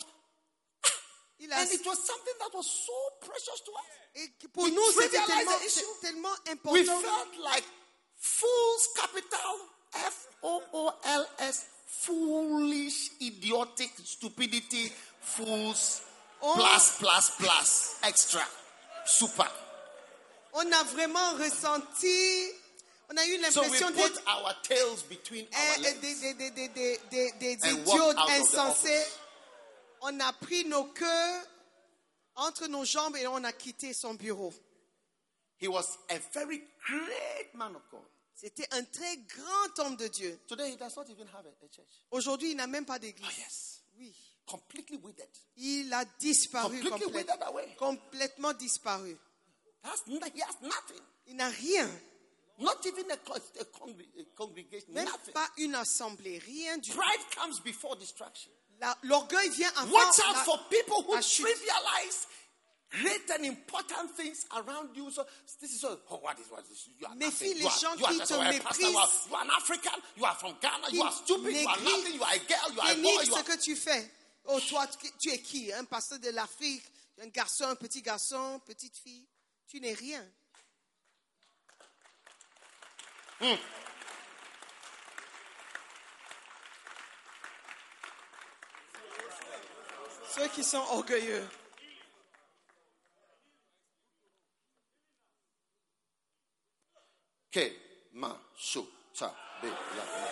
Il a, And it was something that was so precious to us. et pour we nous, c'était trivialize tellement, the issue. c'est tellement We important. felt like fools, capital F O O L S, foolish, idiotic, stupidity, fools, Oh. plus, plus, plus, extra, super. On a vraiment ressenti, on a eu So we l'impression put d'être our tails between our eh, eh, legs. des, des, des, des, des, des, des And idiots walk out of the insensés. office. On a pris nos queues entre nos jambes et on a quitté son bureau. He was a very great man of God. C'était un très grand homme de Dieu. Today he does not even have a, a church. Aujourd'hui, il n'a même pas d'église. Oh yes, Oui. completely withered. Il a disparu Completely complète- withered away. complètement disparu. That's, he has nothing. Il n'a rien, Not even a, con- a, congre- a congregation. même Nothing. pas une assemblée, rien du tout. Pride comes before distraction. La- L'orgueil vient avant Watch out la- for people who la chute. trivialize great and important things around you. So this is all. Oh, what is what is? You are Méfie nothing. les You are, gens you are qui just te a pastor. You are, méprisent. you are an African. You are from Ghana. You Qui are stupid. You are néglige- nothing. You are a girl. You are a boy. Dénigre You ce are. que tu fais. Oh, toi, tu tu es qui? Un pasteur de l'Afrique, un garçon, un petit garçon, petite fille. Tu n'es rien. Mm. Ceux qui sont orgueilleux. Ke, ma, shu, ta, be, la, la.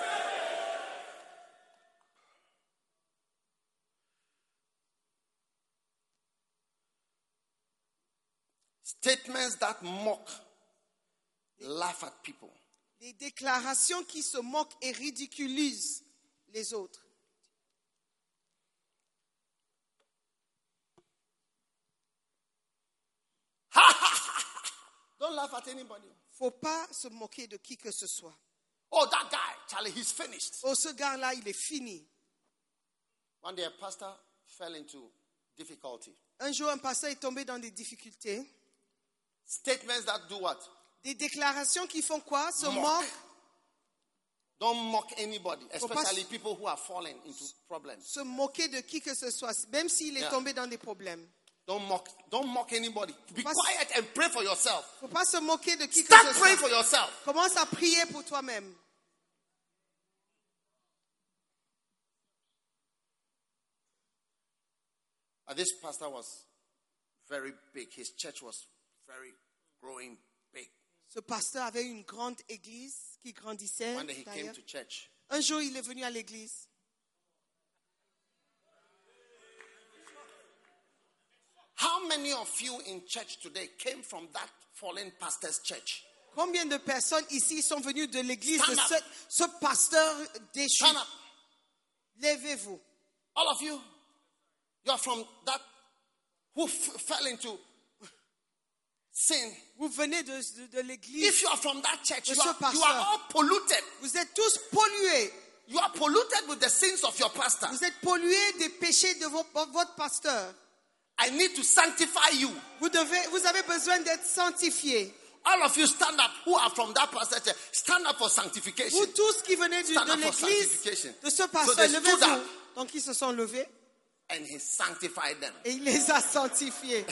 Statements that mock, laugh at people. Des déclarations qui se moquent et ridiculisent les autres. Don't laugh at anybody. Faut pas se moquer de qui que ce soit. Oh, that guy, Charlie, he's finished. Oh, ce gars-là, il est fini. One day a pastor fell into difficulty. Un jour, un pasteur est tombé dans des difficultés. Statements that do what? Des déclarations qui font quoi? Se Mock. moquent. Don't mock anybody, Faut pas especially people who are fallen into problems. Se moquer de qui que ce soit, même s'il est Yeah. tombé dans des problèmes. Don't mock, don't mock anybody. Be Pas- quiet and pray for yourself. Faut pas se moquer de qui que Start ce praying soit. for yourself. Commence à prier pour toi-même. Uh, this pastor was very big. His church was very growing big. Ce pasteur avait une grande église qui grandissait. One day he came d'ailleurs. to church. Un jour, il est venu à l'église. How many of you in church today came from that fallen pastor's church? Combien de personnes ici sont venues de l'église de Stand ce, up. ce pasteur déchu? Stand up. Levez-vous. All of you, you are from that who f- fell into sin. Vous venez de, de, de l'église. If you are from that church, De you ce are, you pasteur. are all polluted. Vous êtes tous pollués. You are polluted with the sins of your pastor. Vous êtes pollués des péchés de vos- votre pasteur. I need to sanctify you. Vous, devez, vous avez besoin d'être sanctifiés. All of you stand up who are from that pastor church. Stand up for sanctification. Vous tous qui venez du- Stand de up for l'église sanctification. de ce So pasteur, they stood levez-vous. up. Donc ils se sont levés And he sanctified them. et il les a sanctifiés.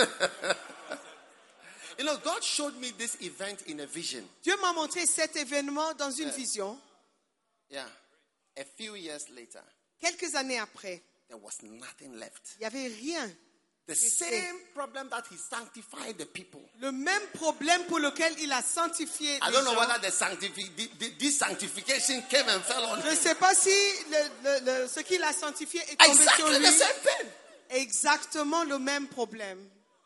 You know, God showed me this event in a vision. Dieu m'a montré cet événement dans une vision. Yeah. A few years later, Quelques années après, there was nothing left. il n'y avait rien. The same problem that he sanctified the people. Le même problème pour lequel il a sanctifié I les don't know gens. whether the sanctifi- the, the, this sanctification came and fell on Je ne him. sais pas si le, le- le- ce qu'il a sanctifié est tombé sur Exactly lui. the same thing. Exactement le même problème.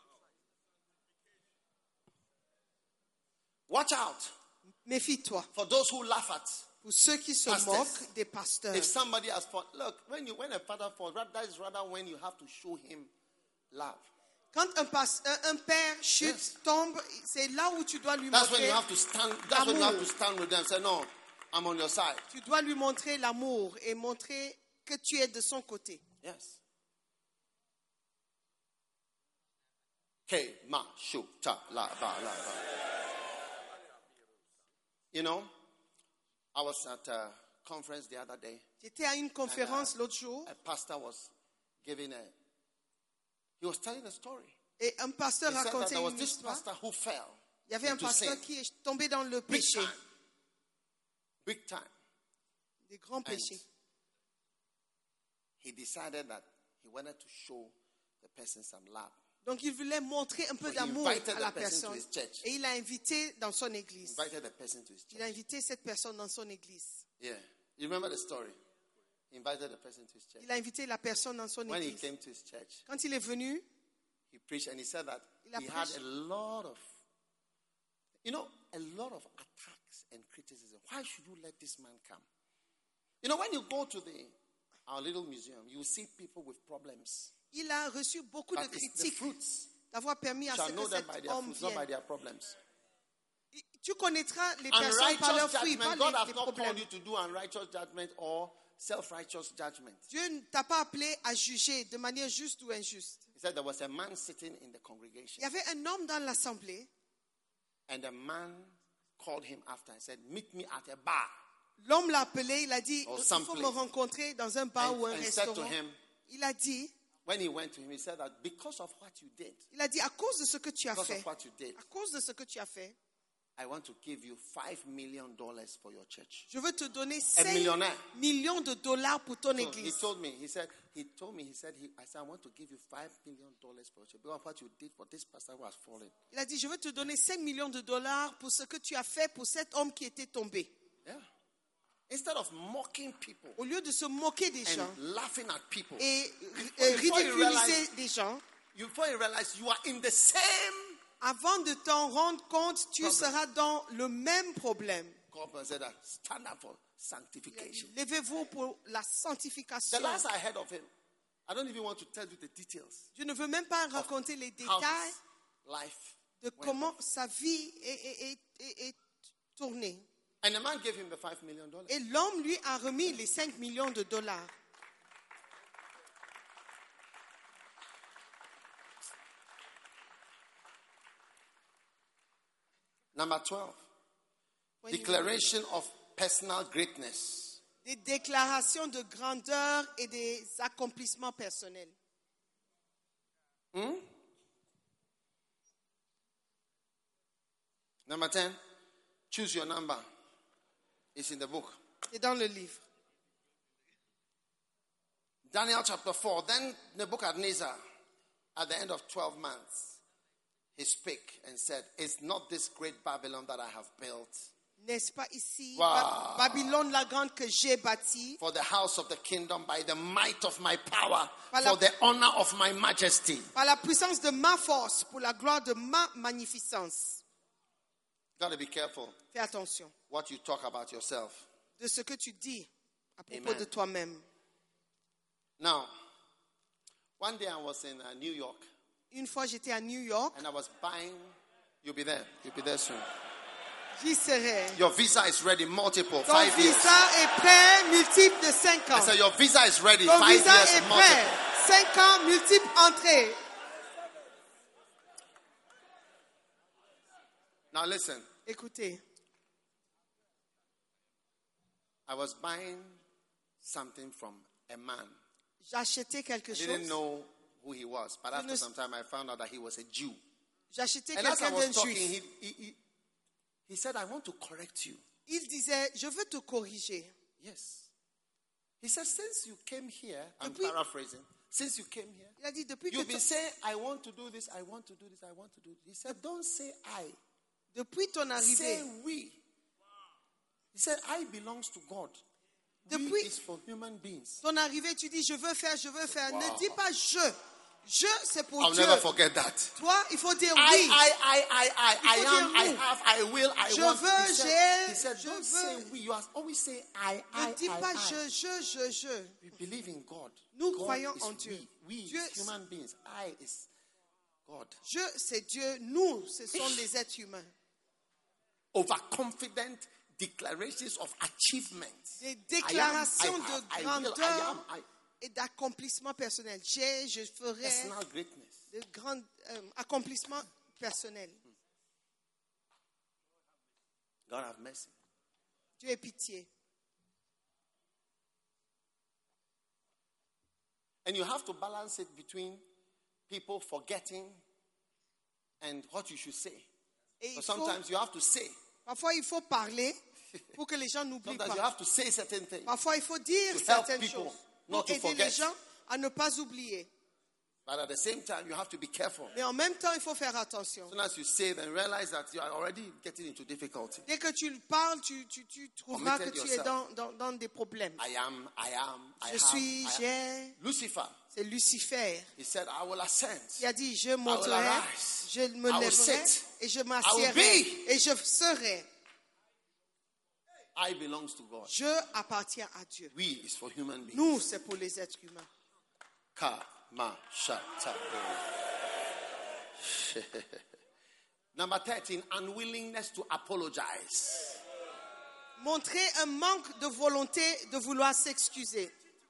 Watch out Méfie-toi. for those who laugh at. Pour ceux qui se Pastors. moquent des pasteurs. If somebody has fought, look, when you when a father falls, that that is rather when you have to show him love. Quand un, pas- un- un père chute, Yes. tombe, c'est là où tu dois lui That's when montrer, you have to stand. That's when you have Amour. to stand with them. Say, no, I'm on your side. tu dois lui montrer l'amour et montrer que tu es de son côté. Yes. K ma shu ta la ba la ba. You know, I was at a conference the other day. J'étais à une conférence l'autre jour A pastor was giving a. He was telling a story. et un pasteur He said that racontait there was une this histoire. pastor who fell Il y avait un into pasteur sin. qui est tombé dans le Big péché, time. Big time. des grands And péchés. he decided that he wanted to show the person some love. Donc il voulait montrer un peu So he d'amour invited à la the person to personne. his church. Et il l'a invité dans son église. Invited the person to his Il a church. invité cette personne dans son église. Yeah. You remember the story? He invited the person to his church. Il a invité la personne dans son When he église. came to his church, Quand il est venu, he preached and he said that Il a he had prêché. a lot of, you know, a lot of attacks and criticism. Why should you let this man come? You know, when you go to the our little museum, you see people with problems. il a reçu beaucoup de But it's the critiques fruits d'avoir permis à shall ce know que them by cet their homme fruits, not by vienne. their problems. Tu connaîtras les personnes par Unrighteous leurs fruits, pas judgment. God les, has les not called problèmes. you to do unrighteous judgment or self-righteous judgment. Dieu ne t'a pas appelé à juger de manière juste ou injuste. He said there was a man sitting in the congregation, Il y avait un homme dans l'assemblée. and the man called him after and said, "Meet me at a bar." L'homme l'a appelé, il a dit, Or il faut someplace. me rencontrer dans un bar And- ou un and said to restaurant. him- Il a dit, When he went to him, he said that because of what you did, il a dit, à cause de ce que tu as because fait, of what you did, à cause de ce que tu as fait, I want to give you five million dollars for your church. Je veux te donner Un cinq millionnaire. millions de dollars pour ton So he église. told me, he said, he told me, he said, he, I said, I want to give you five million dollars for your church. Because of what you did for this pastor who has fallen. Il a dit, je veux te donner cinq millions de dollars pour ce que tu as fait pour cet homme qui était tombé. Yeah. Instead of mocking people Au lieu de se moquer des gens and laughing at people, et before euh, you ridiculiser realize- des gens, you before you realize you are in the same. avant de t'en rendre compte, tu Problem. seras dans le même problème. God said that stand up for sanctification. Levez-vous pour la The sanctification. last I heard of him, I don't even want to tell you the details. Je ne veux même pas raconter les How détails his life de went. comment sa vie est, est- est- est- est tournée. And the man gave him the five million dollars. Et l'homme lui a remis les cinq millions de dollars. Number twelve, Point numéro- declaration of personal greatness. Des déclarations de grandeur et des accomplissements personnels. Number ten, choose your number. It's in the book. C'est dans le livre. Daniel chapter four. Then Nebuchadnezzar, at the end of twelve months, he spake and said, is not this great Babylon that I have built N'est-ce pas ici, Wow. Ba- Babylone la grande que j'ai bâtie, for the house of the kingdom by the might of my power, Par la- for the honor of my majesty? par la puissance de ma force, pour la gloire de ma magnificence. Got to be careful Fais attention what you talk about yourself. de ce que tu dis à propos Amen. de toi-même. Now, one day I was in uh, New York Une fois, j'étais à New York. and I was buying. You'll be there. You'll be there soon. J'y serai. Your visa is ready, multiple, Ton five years. visa est prêt, multiple de cinq I ans. said, your visa is ready, Ton five visa years, est multiple. prêt, cinq ans, multiple entrées. Now listen, Écoutez, I was buying something from a man. j'achetais quelque I didn't chose. know who he was, but Je after ne- some time I found out that he was a Jew. J'achetais And as I quelqu'un was d'un talking, juif. he, he, he, he said, I want to correct you. Il disait, je veux te corriger. Yes. He said, since you came here, I'm Depuis- paraphrasing, since you came here, Il a dit, depuis que, you've been ton, saying, I want to do this, I want to do this, I want to do this. He said, don't say I. depuis ton Say arrivée, we. He said, I belongs to God. We Depuis- is for human beings. ton arrivée, tu dis, je veux faire, je veux faire. Wow. Ne dis pas je. Je, c'est pour I'll Dieu. never forget that. Toi, il faut dire I, oui. I, I, I, I, I Il faut am, dire I nous. have, I will, I Je want. veux, he said, j'ai, he said je don't veux. say we. You are always say I, I, Ne dis I, pas I. je, je, je, je. We believe in God. Nous God croyons is en Dieu. We, we Dieu- human beings. I is God. Je, c'est Dieu. Nous, ce sont les êtres humains. Overconfident declarations of achievement. Des I am, déclarations I have, de I will, I grandeur am, I, et d'accomplissement personnel. J'ai, je ferai personal greatness. de grands euh, accomplissements personnels. God have mercy. Dieu ait pitié. And you have to balance it between people forgetting and what you should say. Et il But faut, sometimes you have to say. parfois, il faut parler pour que les gens n'oublient Sometimes you pas. have to say certain things. Parfois, il faut dire To help certaines people choses not pour to aider forget. les gens à ne pas oublier. But at the same time, you have to be careful. Mais en même temps, il faut faire attention. As soon as you say, then realize that you are already getting into difficulty. Dès que tu parles, tu, tu, tu trouveras que Committed tu es yourself. dans, dans, dans des problèmes. I am, I am, I Je have, suis, I am. j'ai. Lucifer, C'est Lucifer he said, I will ascend. qui a dit, je monterai, arise. je me I will lèverai sit. et je I will m'assierai be. et je serai. I belongs to God. Je appartiens à Dieu. We is for human beings. Nous, c'est pour les êtres humains. Ka, ma, sha, ta, do. Number thirteen, unwillingness to apologize. Montrer un manque de volonté de vouloir s'excuser.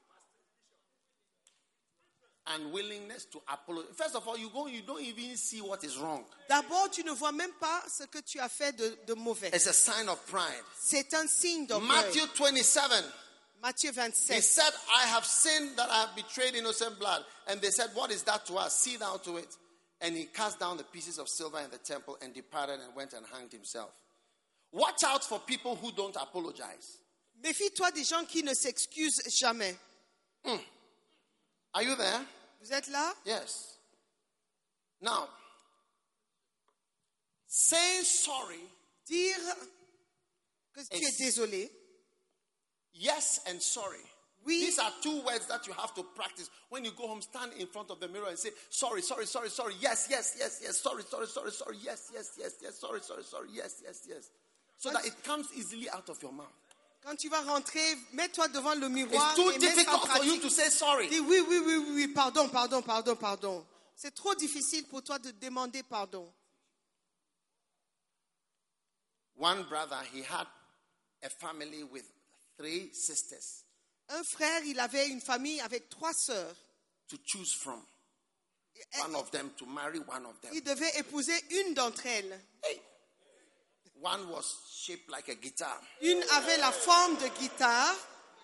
Unwillingness to apologize. First of all, you go, you don't even see what is wrong. D'abord, tu ne vois même pas ce que tu as fait de, de mauvais. It's a sign of pride. C'est un signe d'orgueil. Matthew twenty-seven. Matthieu He vingt-sept. said, I have sinned that I have betrayed innocent blood. And they said, what is that to us? See thou to it. And he cast down the pieces of silver in the temple and departed and went and hanged himself. Watch out for people who don't apologize. Méfie-toi des gens qui ne s'excusent jamais. Mm. Are you there? Vous êtes là? Yes. Now, saying sorry, Dire que tu es Ex- désolé. yes and sorry. Oui. These are two words that you have to practice. When you go home, stand in front of the mirror and say, sorry, sorry, sorry, sorry, yes, yes, yes, yes, sorry, sorry, sorry, sorry, yes, yes, yes, yes, sorry, sorry, sorry, yes, yes, yes. So that it comes easily out of your mouth. Quand tu vas rentrer, mets-toi devant le It's miroir too et mets ça en difficult for you pratique. to say sorry. Dis oui, oui, oui, oui, oui, pardon, pardon, pardon, pardon. C'est trop difficile pour toi de demander pardon. One brother, he had a family with three sisters Un frère, il avait une famille avec trois sœurs. to choose from. One of them to marry one of them. Il devait épouser une d'entre elles. Hey. One was shaped like a guitar. Une avait la forme de guitare.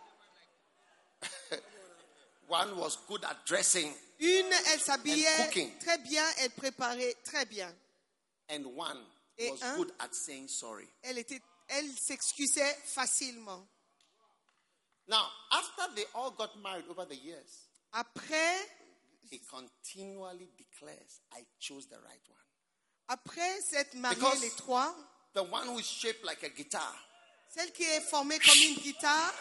One was good at dressing. Une, elle And s'habillait cooking. très bien, elle préparait très bien. And one Et was un- good at saying sorry. Elle était, elle s'excusait facilement. Now, after they all got married over the years, Après, he continually declares, I chose the right one. après s'être mariés Because- les trois, The one who is shaped like a guitar. celle qui est formée comme une guitare,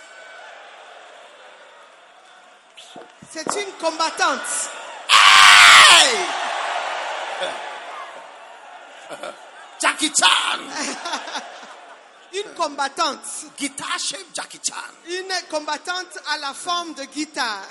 c'est une combattante. Hey! Jackie Chan! Une combattante. Guitar shaped Jackie Chan. Une combattante à la forme de guitare.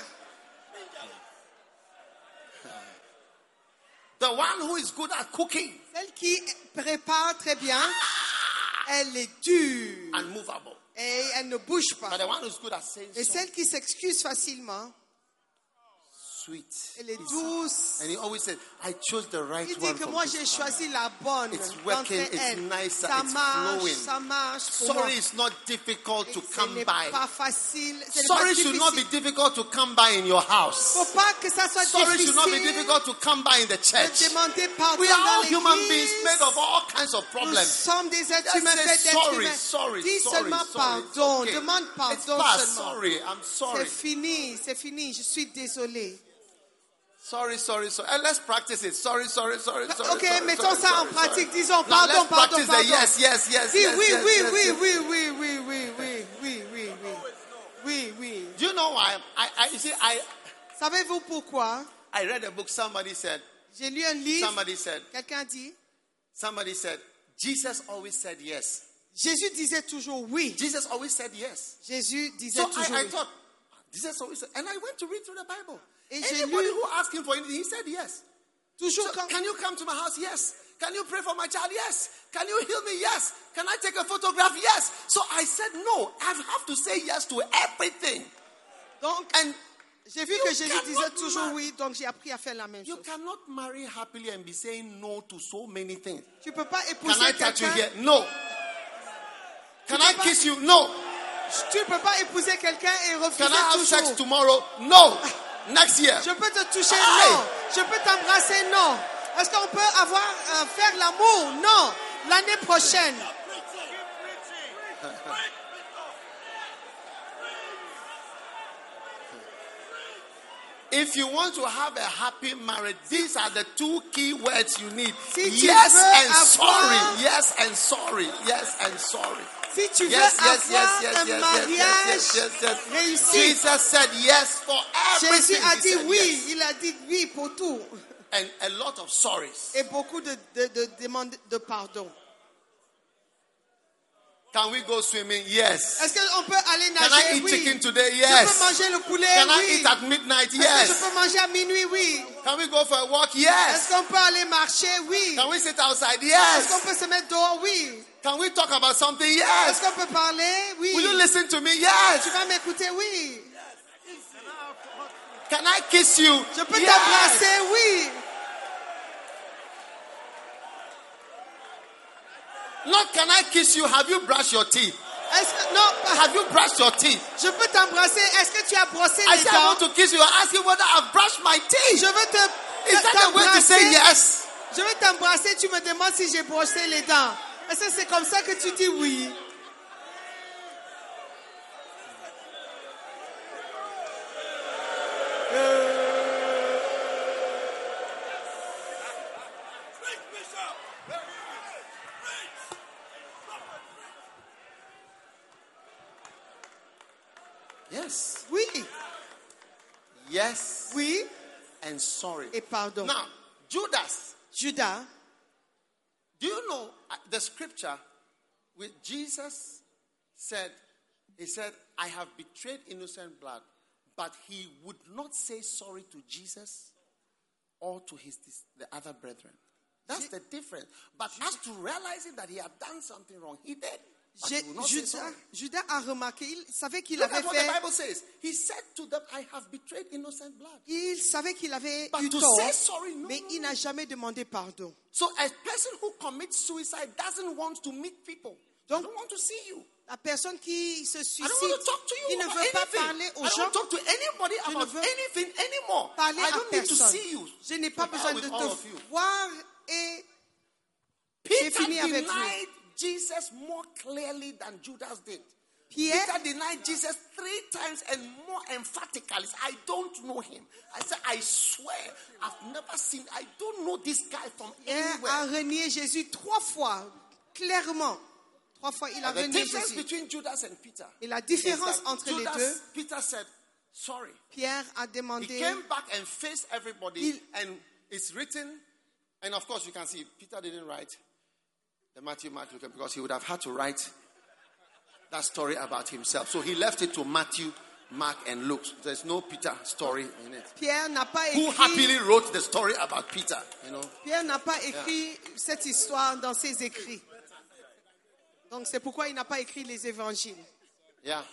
The one who is good at cooking. Celle qui prépare très bien, elle est dure Unmovable. et elle ne bouge But pas. the one who's good at saying Et sorry. celle qui s'excuse facilement, Sweet. elle est douce. And he always said, I chose the right Il dit one que from moi this j'ai family. choisi la bonne It's d'entre working, it's elles. nicer, Ça it's marche, flowing. ça marche pour moi. Sorry is not difficult Et to ce come n'est by. pas facile. Ce n'est Sorry pas should not be difficile. difficult to come by in your house. Faut pas que ça soit Sorry should not be difficile difficult to come by in the de church. demander pardon We are all dans human beings l'église. made of all kinds of Nous problems. sommes des êtres Just humains say faits d'êtres sorry, humains. sorry, Dis sorry, seulement sorry. It's pardon. okay. Demande It's pardon past. seulement. Sorry, I'm C'est sorry. fini, c'est fini. Je suis désolée. Sorry, sorry, sorry. And let's practice it. Sorry, sorry, sorry, sorry. Ok, sorry, mettons sorry, ça en sorry, pratique. sorry. Disons Now pardon, let's pardon, practice the pardon. yes, yes, yes, Dis yes, oui, yes, oui, yes, oui, yes. oui, oui, oui, oui, oui, oui, oui, oui. Oui, oui. Do you know why? I, I, you see, I, Savez-vous pourquoi? I read a book. Somebody said, J'ai lu un livre. somebody said, Quelqu'un dit, somebody said, Jesus always said yes. Jésus disait toujours oui. Jesus always said yes. Jésus disait So toujours I, I oui. thought, Jesus always said, and I went to read through the Bible. Et j'ai Anybody lu- who asked him for anything, he said yes. Toujours So, quand... can you come to my house? Yes. Can you pray for my child? Yes. Can you heal me? Yes. Can I take a photograph? Yes. So I said no. I have to say yes to everything. Donc, And j'ai vu you que Jésus cannot disait toujours mar- oui, donc j'ai appris à faire la même You chose. cannot marry happily and be saying no to so many things. Tu peux pas Can épouser I touch you quelqu'un... here? No. Can peux I pas- kiss you? No. Tu peux pas épouser quelqu'un et refuser Can I have sex toujours. tomorrow? No. Next year. Je peux te toucher, Hey! non. Je peux t'embrasser, non. Est-ce qu'on peut avoir euh, faire l'amour? Non. L'année prochaine. If you want to have a happy marriage, these are the two key words you need. Si tu Yes veux and avoir- sorry. Yes and sorry. Yes and sorry. Si tu veux Yes, yes, avoir yes, yes, un yes, mariage yes, yes, yes, yes. réussi, Jesus said yes for Jésus everything. a He dit said oui. yes. Il a dit oui pour tout. And a lot of sorries. Et beaucoup de, de, de demandes de pardon. Can we go swimming? Yes. Est-ce qu'on peut aller Can I nager? eat Oui. chicken today? Je peux Yes. manger le poulet? Can I Oui. eat at midnight? Est-ce que je Yes. peux manger à minuit? Oui. Can we go for a walk? Est-ce Yes. qu'on peut aller marcher? Oui. Can we sit outside? Est-ce qu'on Yes. peut se mettre dehors? Oui. Can we talk about something? Est-ce Yes. qu'on peut parler? Oui. Will you listen to me? Tu Yes. vas m'écouter? Oui. Can I kiss you? Je peux Yes. t'embrasser? Oui. Not can I kiss you? Have you brushed your teeth? Est-ce que, non, pas- Have you brushed your teeth? je peux t'embrasser. Est-ce que tu as brossé I les said I dents? want to kiss you. I ask you whether I've brushed my teeth. Je veux te, Is that the way to say t'embrasser. yes? Je veux t'embrasser. Tu me demandes si j'ai brossé les dents. Est-ce que c'est comme ça que tu dis oui? Yes. Oui. Yes. Oui. And sorry. Et pardon. Now, Judas, Judas, do you know uh, the scripture with Jesus said, he said, I have betrayed innocent blood, but he would not say sorry to Jesus or to his the other brethren. That's the difference. But as to realizing that he had done something wrong, he did. But he would not say Judas, sorry. Judas a remarqué, il savait qu'il Look avait at what the fait, Bible says. He said to them, I have betrayed innocent blood. il savait qu'il avait But eu to tort, say sorry, no, mais no, il no. n'a jamais demandé pardon. So a person who commits suicide doesn't want to meet people. Donc, I don't want to see you. La personne qui se I don't suicide, want to talk to you il ne about veut pas anything. parler I aux don't gens, want to talk to anybody Je ne about veux anything anymore. parler I à don't need to personne. see you. Je n'ai pas To hell besoin with de all te of you. voir et Peter fini avec denied Jesus more clearly than Judas did. Pierre, Peter denied Jesus three times and more emphatically. I don't know him. I said, I swear, I've never seen, I don't know this guy from Pierre anywhere. a renié Jésus trois fois, clairement. Trois fois, il a The renié difference Jésus. between Judas and Peter Et la is différence that entre Judas, les deux, Peter said, sorry. Pierre a He demandé, came back and faced everybody, Il- and it's written, and of course you can see Peter didn't write the Matthew, Mark, Luke, because he would have had to write that story about himself. So he left it to Matthew, Mark, and Luke. There's no Peter story in it. Pierre n'a pas Who écrit, happily wrote the story about Peter, you know? Pierre n'a pas écrit cette histoire dans ses écrits. Donc c'est pourquoi il n'a pas écrit les évangiles. Yeah.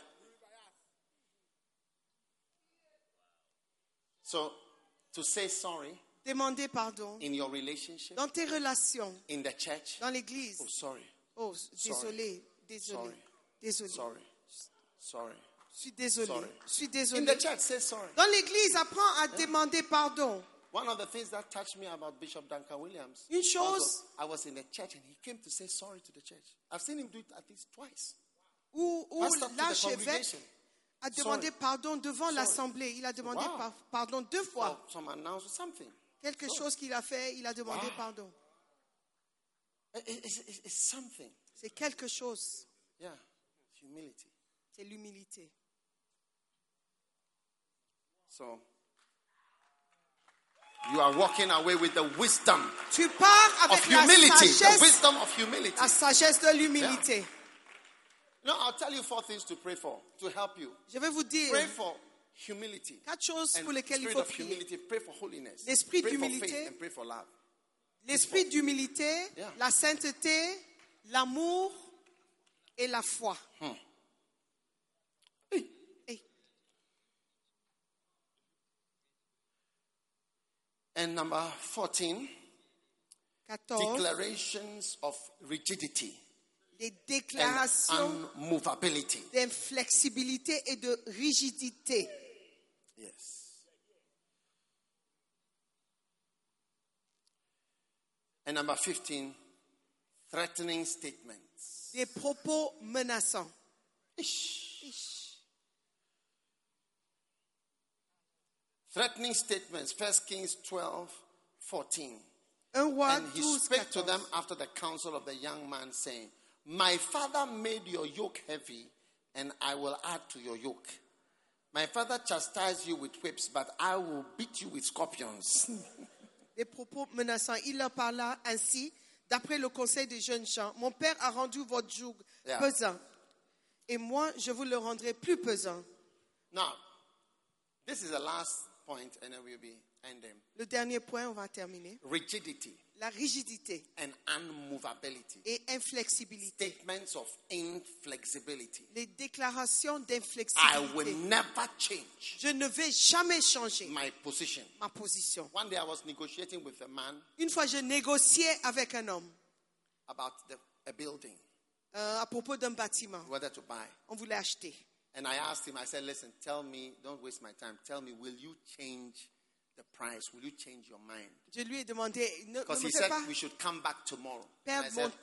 So to say sorry Demandez pardon in your relationship, dans tes relations, in the church, dans l'église. oh sorry, Oh, désolé, désolé, Sorry. désolé. sorry, sorry. Je suis désolé, Sorry. je suis In désolé. the church, say sorry. Dans l'église, apprends à demander pardon. One of the things that touched me about Bishop Duncan Williams, Une chose- also, I was in a church and he came to say sorry to the church. I've seen him do it at least twice. Où, où Passed up to the l'archevêque congregation a demandé pardon devant l'assemblée. Il a demandé Wow. par- pardon deux for fois. some announcement, something. Quelque chose qu'il a fait, il a demandé Wow. pardon. It- it- It's, it's- it's something. C'est quelque chose. Yeah, humility. C'est l'humilité. So you are walking away with the wisdom Tu pars of avec la humility. The sagesse, wisdom of humility. la sagesse de l'humilité. No, I'll tell you four things to pray for to help you. Je vais vous dire Pray for humility. quatre choses And pour lesquelles il spirit faut of prier. humility. Pray for holiness. L'esprit Pray for d'humilité. faith and pray for love. L'esprit d'humilité, Yeah. la sainteté, l'amour et la foi. Hey. Hey. And number fourteen, quatorze. declarations of rigidity Les and déclarations unmovability. d'inflexibilité et de rigidité. Yes. And number fifteen, threatening statements. Des propos menaçants. Threatening statements. First Kings twelve, fourteen. Un roi And he douze, spake to them quatorze. after the counsel of the young man, saying, My father made your yoke heavy, and I will add to your yoke. My father chastised you with whips, but I will beat you with scorpions. Des propos menaçants. Il leur parla ainsi, d'après le conseil des jeunes gens. Mon père a rendu votre joug Yeah. pesant, et moi, je vous le rendrai plus pesant. Now, this is the last point, and then we'll be ending. Le dernier point, on va terminer. Rigidity La rigidité and unmovability. et inflexibilité. Statements of inflexibility. Les déclarations I will d'inflexibilité. never change Je ne vais jamais changer my position. ma position. One day I was negotiating with a man Une fois, je négociais avec un homme about the, a building, euh, à propos d'un bâtiment. whether to buy. On voulait acheter. And I asked him, I said, listen, tell me, don't waste my time. Tell me, will you change the price? Will you change your mind? Je lui ai demandé, ne, ne Because me he fais said pas we should come back tomorrow. And I perdre mon said, temps.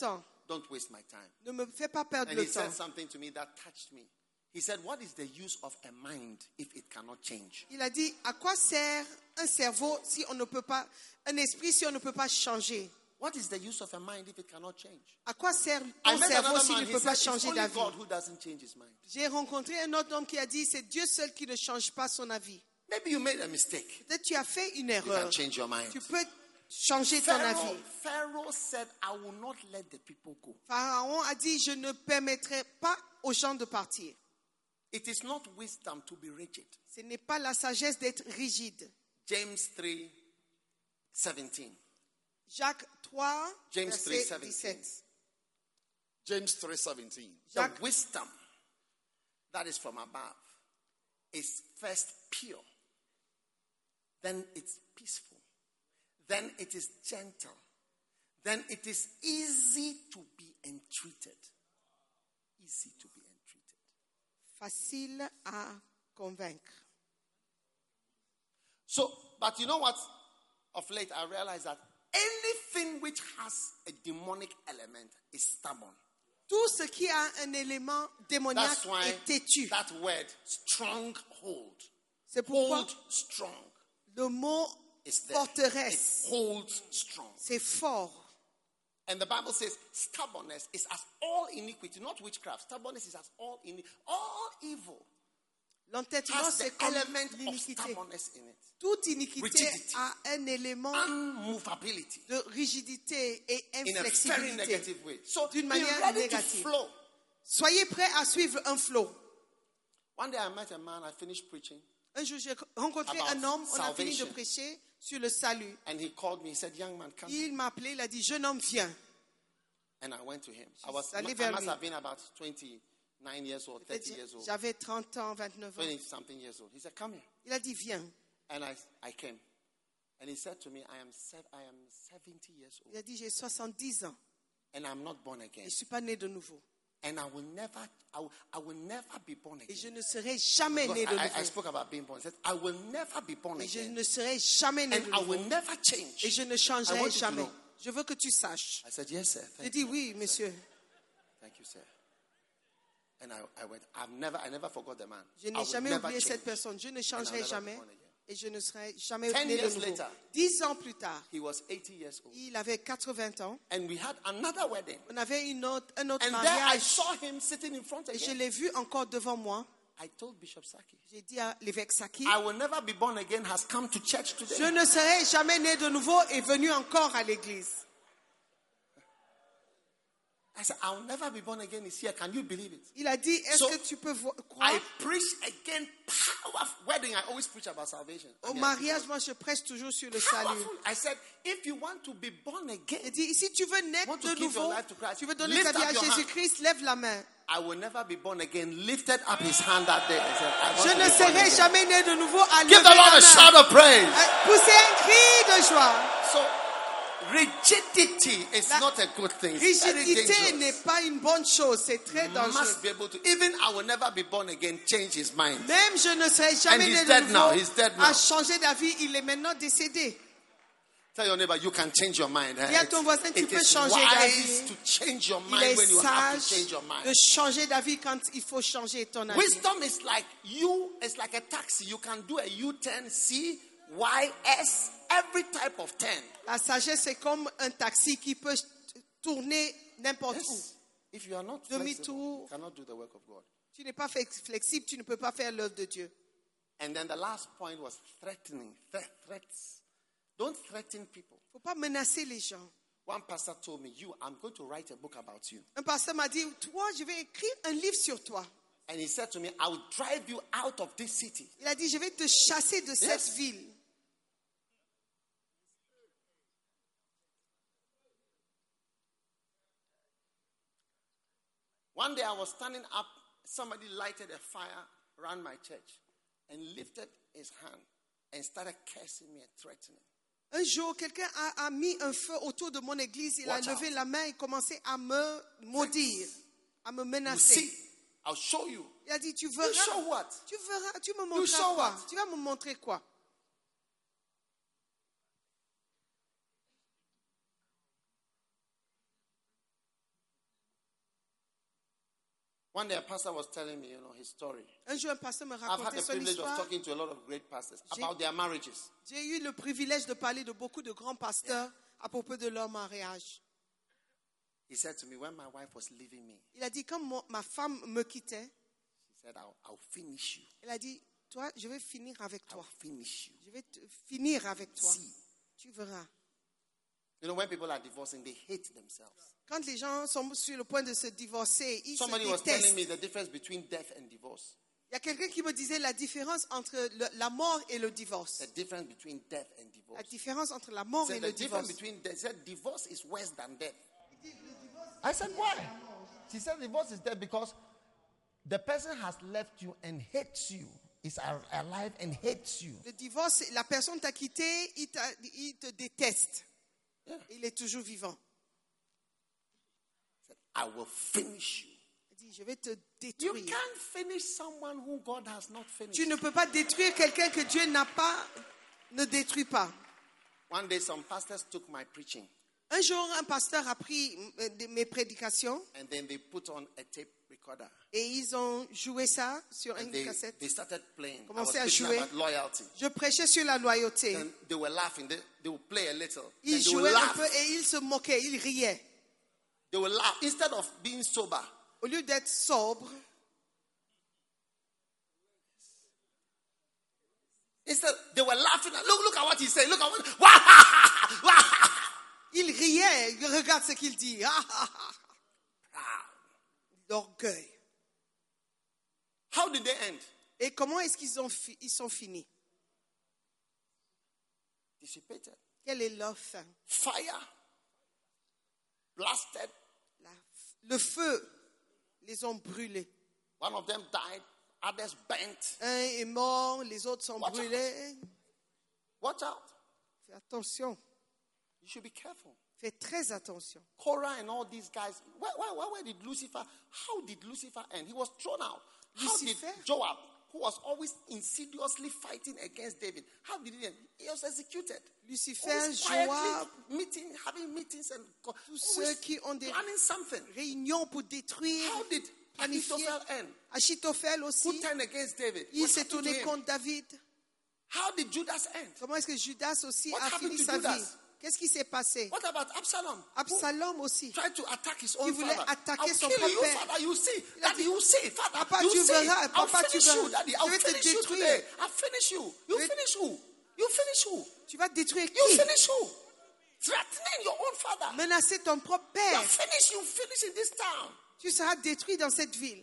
don't waste my time. Ne me fais pas perdre And le he said temps. something to me that touched me. He said, what is the use of a mind if it cannot change? Il a dit, à quoi sert un cerveau si on ne peut pas, un esprit si on ne peut pas changer? What is the use of a mind if it cannot change? À quoi sert I ton met cerveau another s'il man, ne he peut said, pas it's changer only d'avis? God who doesn't change his mind. J'ai rencontré un autre homme qui a dit, c'est Dieu seul qui ne change pas son avis. Maybe you made a mistake. Peut-être tu as fait une You can erreur. change your mind. Tu peux changer ton Pharaoh, avis. Pharaoh said, I will not let the people go. Pharaon a dit, je ne permettrai pas aux gens de partir. It is not wisdom to be rigid. Ce n'est pas la sagesse d'être rigide. James three seventeen. Jacques trois, James three verset seventeen. dix-sept. James three seventeen. The Jacques, wisdom that is from above is first pure, then it's peaceful, then it is gentle, then it is easy to be entreated. Easy to be entreated. facile à convaincre. So, but you know what? Of late, I realized that anything which has a demonic element is stubborn. Tout ce qui a un élément démoniaque That's why est têtu. that word, stronghold, C'est pourquoi hold strong, le mot is there. forteresse, It holds strong. c'est fort. And the Bible says stubbornness is as all iniquity, not witchcraft. Stubbornness is as all in all evil L'entêtement, has the c'est comme element of l'iniquité. stubbornness in it. Toute iniquité Rigidity. a un élément Unmovability de rigidité et in a very inflexibilité. negative way. So D'une be manière ready négative. to flow. Soyez prêts à suivre un flot. One day I met a man, I finished preaching, Un jour, j'ai rencontré About un homme, on a fini de salvation. prêcher sur le salut. and he called me. He said, young man, come. Il m'a appelé, il a dit, jeune homme, viens. And I went to him. I was I allé must vers lui. have been about twenty-nine years old, thirty years old, J'avais trente ans, vingt-neuf ans. twenty something years old. He said, come here. Il a dit, viens. And I, I came. And he said to me, I am sev- I am seventy years Il old a dit, j'ai soixante-dix ans and I'm not born et again. je ne suis pas né de nouveau. And I will never, I will, I will never be born Et je again. ne serai jamais Because né de I, I, I nouveau. spoke about being born. He said, I will never be born Et je again. ne serai jamais né And de I will nouveau. never Et change. je ne I changerai want you to jamais. know. Je veux que tu saches. I said, yes, sir. J'ai Thank dit, you. oui, monsieur. Thank you, sir. And I, I went, I've never, I never forgot the man. Je I n'ai will jamais never oublié change. cette personne. Je ne And I'll changerai never be jamais. born again. Et je ne serai jamais Ten né de years nouveau. later. Dix ans plus tard, He was eighty years old. il avait quatre-vingts ans. And we had another wedding. On avait une autre, un autre And there I mariage. saw him sitting in front Et je again. l'ai vu encore devant moi. I told Bishop Saki, J'ai dit à l'évêque Saki, I will never be born again has come to church today. je ne serai jamais né de nouveau et venu encore à l'église. I said, I will never be born again is here. Can you believe it? Il a dit, est-ce So, que tu peux vo- croire? I preach again powerful wedding. I always preach about salvation. I Au mean, mariage, moi, je prêche toujours sur le salut. powerful. I said, if you want to be born Il again, dit, si tu veux naître Want to de give your nouveau, life to Christ, tu veux donner lift ta vie up à your hand. Jésus-Christ, lève la main. I will never be born again. Lifted up his hand that day. I said, I want Je to ne be born serai again. jamais né de nouveau à Give lever the Lord la a shout main. of praise. Euh, Poussez un cri de joie. So, rigidity is La not a good thing. It's very rigidité dangerous. n'est pas une bonne chose, c'est très Must dangereux. be able to, even I will never be born again, change his mind. Même je ne serai jamais And he's né de dead now. nouveau He's dead now. à changer d'avis, il est maintenant décédé. Tell your neighbor, you can change your mind. eh? Dis à ton voisin, tu It peux is changer wise d'avis. to change your Il mind when est you have to sage change your mind. de changer d'avis quand il faut changer ton avis. Wisdom is like you, it's like a taxi. You can do a U-turn, C, Y, S, every type of turn. La sagesse, c'est comme un taxi qui peut tourner n'importe où. Yes. If you are not Demi flexible, tour. you cannot do the work of God. Tu n'es pas flex- flexible, tu ne peux pas faire l'œuvre de Dieu. And then the last point was threatening. Thre- threats. Don't threaten people. Il ne faut pas menacer les gens. One pastor told me, you, I'm going to write a book about you. Un pasteur m'a dit, toi, je vais écrire un livre sur toi. And he said to me, I will drive you out of this city. Il a dit, je vais te chasser de cette Yes. ville. One day I was standing up, somebody lighted a fire around my church and lifted his hand and started cursing me and threatening. Un jour, quelqu'un a, a mis un feu autour de mon église. Il Watch a levé out. la main et commencé à me maudire, à me You menacer. see, I'll show you. Il a dit, tu You verras, show what? tu verras, tu me show montreras quoi? what? Tu vas me montrer quoi? One day a pastor was telling me, you know, his story. Un jour, un pasteur me I've had racontait the son privilege of histoire. talking to a lot of great pastors J'ai- about their marriages. J'ai eu le privilège de parler de beaucoup de grands pasteurs à propos de leur mariage. He said to me, when my wife was leaving me, Il a dit, quand mon- ma femme me quittait, he said, I'll, I'll finish you. il a dit, toi, je vais finir avec I'll toi. finish you. Je vais te finir avec toi. See. Tu verras. You know, when people are divorcing, they hate themselves. Quand les gens sont sur le point de se divorcer, ils Somebody se was telling détestent. me the difference between death and divorce. Il y a quelqu'un qui me disait la différence entre le- la mort et le divorce. The difference between death and divorce. La différence entre la mort He et said le the difference divorce. between death, he said divorce is worse than death. I said, why? She said divorce is death because the person has left you and hates you. Is alive and hates you. Le divorce, la personne t'a quitté, il, t'a- il te déteste. Yeah. Il est toujours vivant. He said, I will finish you. Il dit, je vais te You détruire. can't finish someone whom God has not finished. Tu ne peux pas détruire quelqu'un que Dieu n'a pas, ne détruit pas. One day some pastors took my preaching Un jour, un pasteur a pris euh, de- mes prédications and then they put on a tape recorder. et ils ont joué ça sur And une they, cassette. they started playing. I was Commencé à preaching jouer. about loyalty. Je prêchais sur la loyauté. Then they were laughing. They, they would play a little. Ils Then they would jouaient un laugh. peu et ils se moquaient, ils riaient. They would laugh. Instead of being sober, Au lieu d'être sobre, instead they were laughing. Look, look at what he said. Look at what. Wah, wah. ils riaient. Regarde ce qu'il dit. Ah, ah, ah. Proud. L'orgueil. How did they end? Et comment est-ce qu'ils ont fi- ils sont finis? Dissipated. Quelle est leur fin? Fire. Blasted. La- le feu les ont brûlés. One of them died. Others bent. Un est mort, les autres sont Watch out. brûlés. Watch out. Fais attention. You should be careful. Fais très attention. Korah and all these guys. Where, where, where, where did Lucifer? How did Lucifer end? He was thrown out. How Lucifer? did Joab, who was always insidiously fighting against David, how did he end? He was executed. Lucifer, Always Joab, quietly meeting, having meetings and co- tous always ceux qui ont des planning something. réunions pour détruire, How did planifier. Ahithophel end? Achitophel Who aussi, turned against David? il What s'est happened to tourné him? contre David. How did Judas end? Comment est-ce que Judas aussi What a happened fini to sa Judas? vie? Qu'est-ce qui s'est passé? What about Absalom? Who Absalom aussi. tried to attack his own Qui voulait father. attaquer I'll son kill you, propre père. father. You see, Il a daddy. dit, You see, father. Papa, you tu see. verras. I'll Papa, tu finish verras. you, daddy. Je I'll vais te finish you détruire. today. I'll finish you. You Je vais- finish who? You finish who? Tu vas détruire You qui? finish who? Threatening your own father. Menacer ton propre You père. finish. You finish in this town. Tu seras détruit dans cette ville.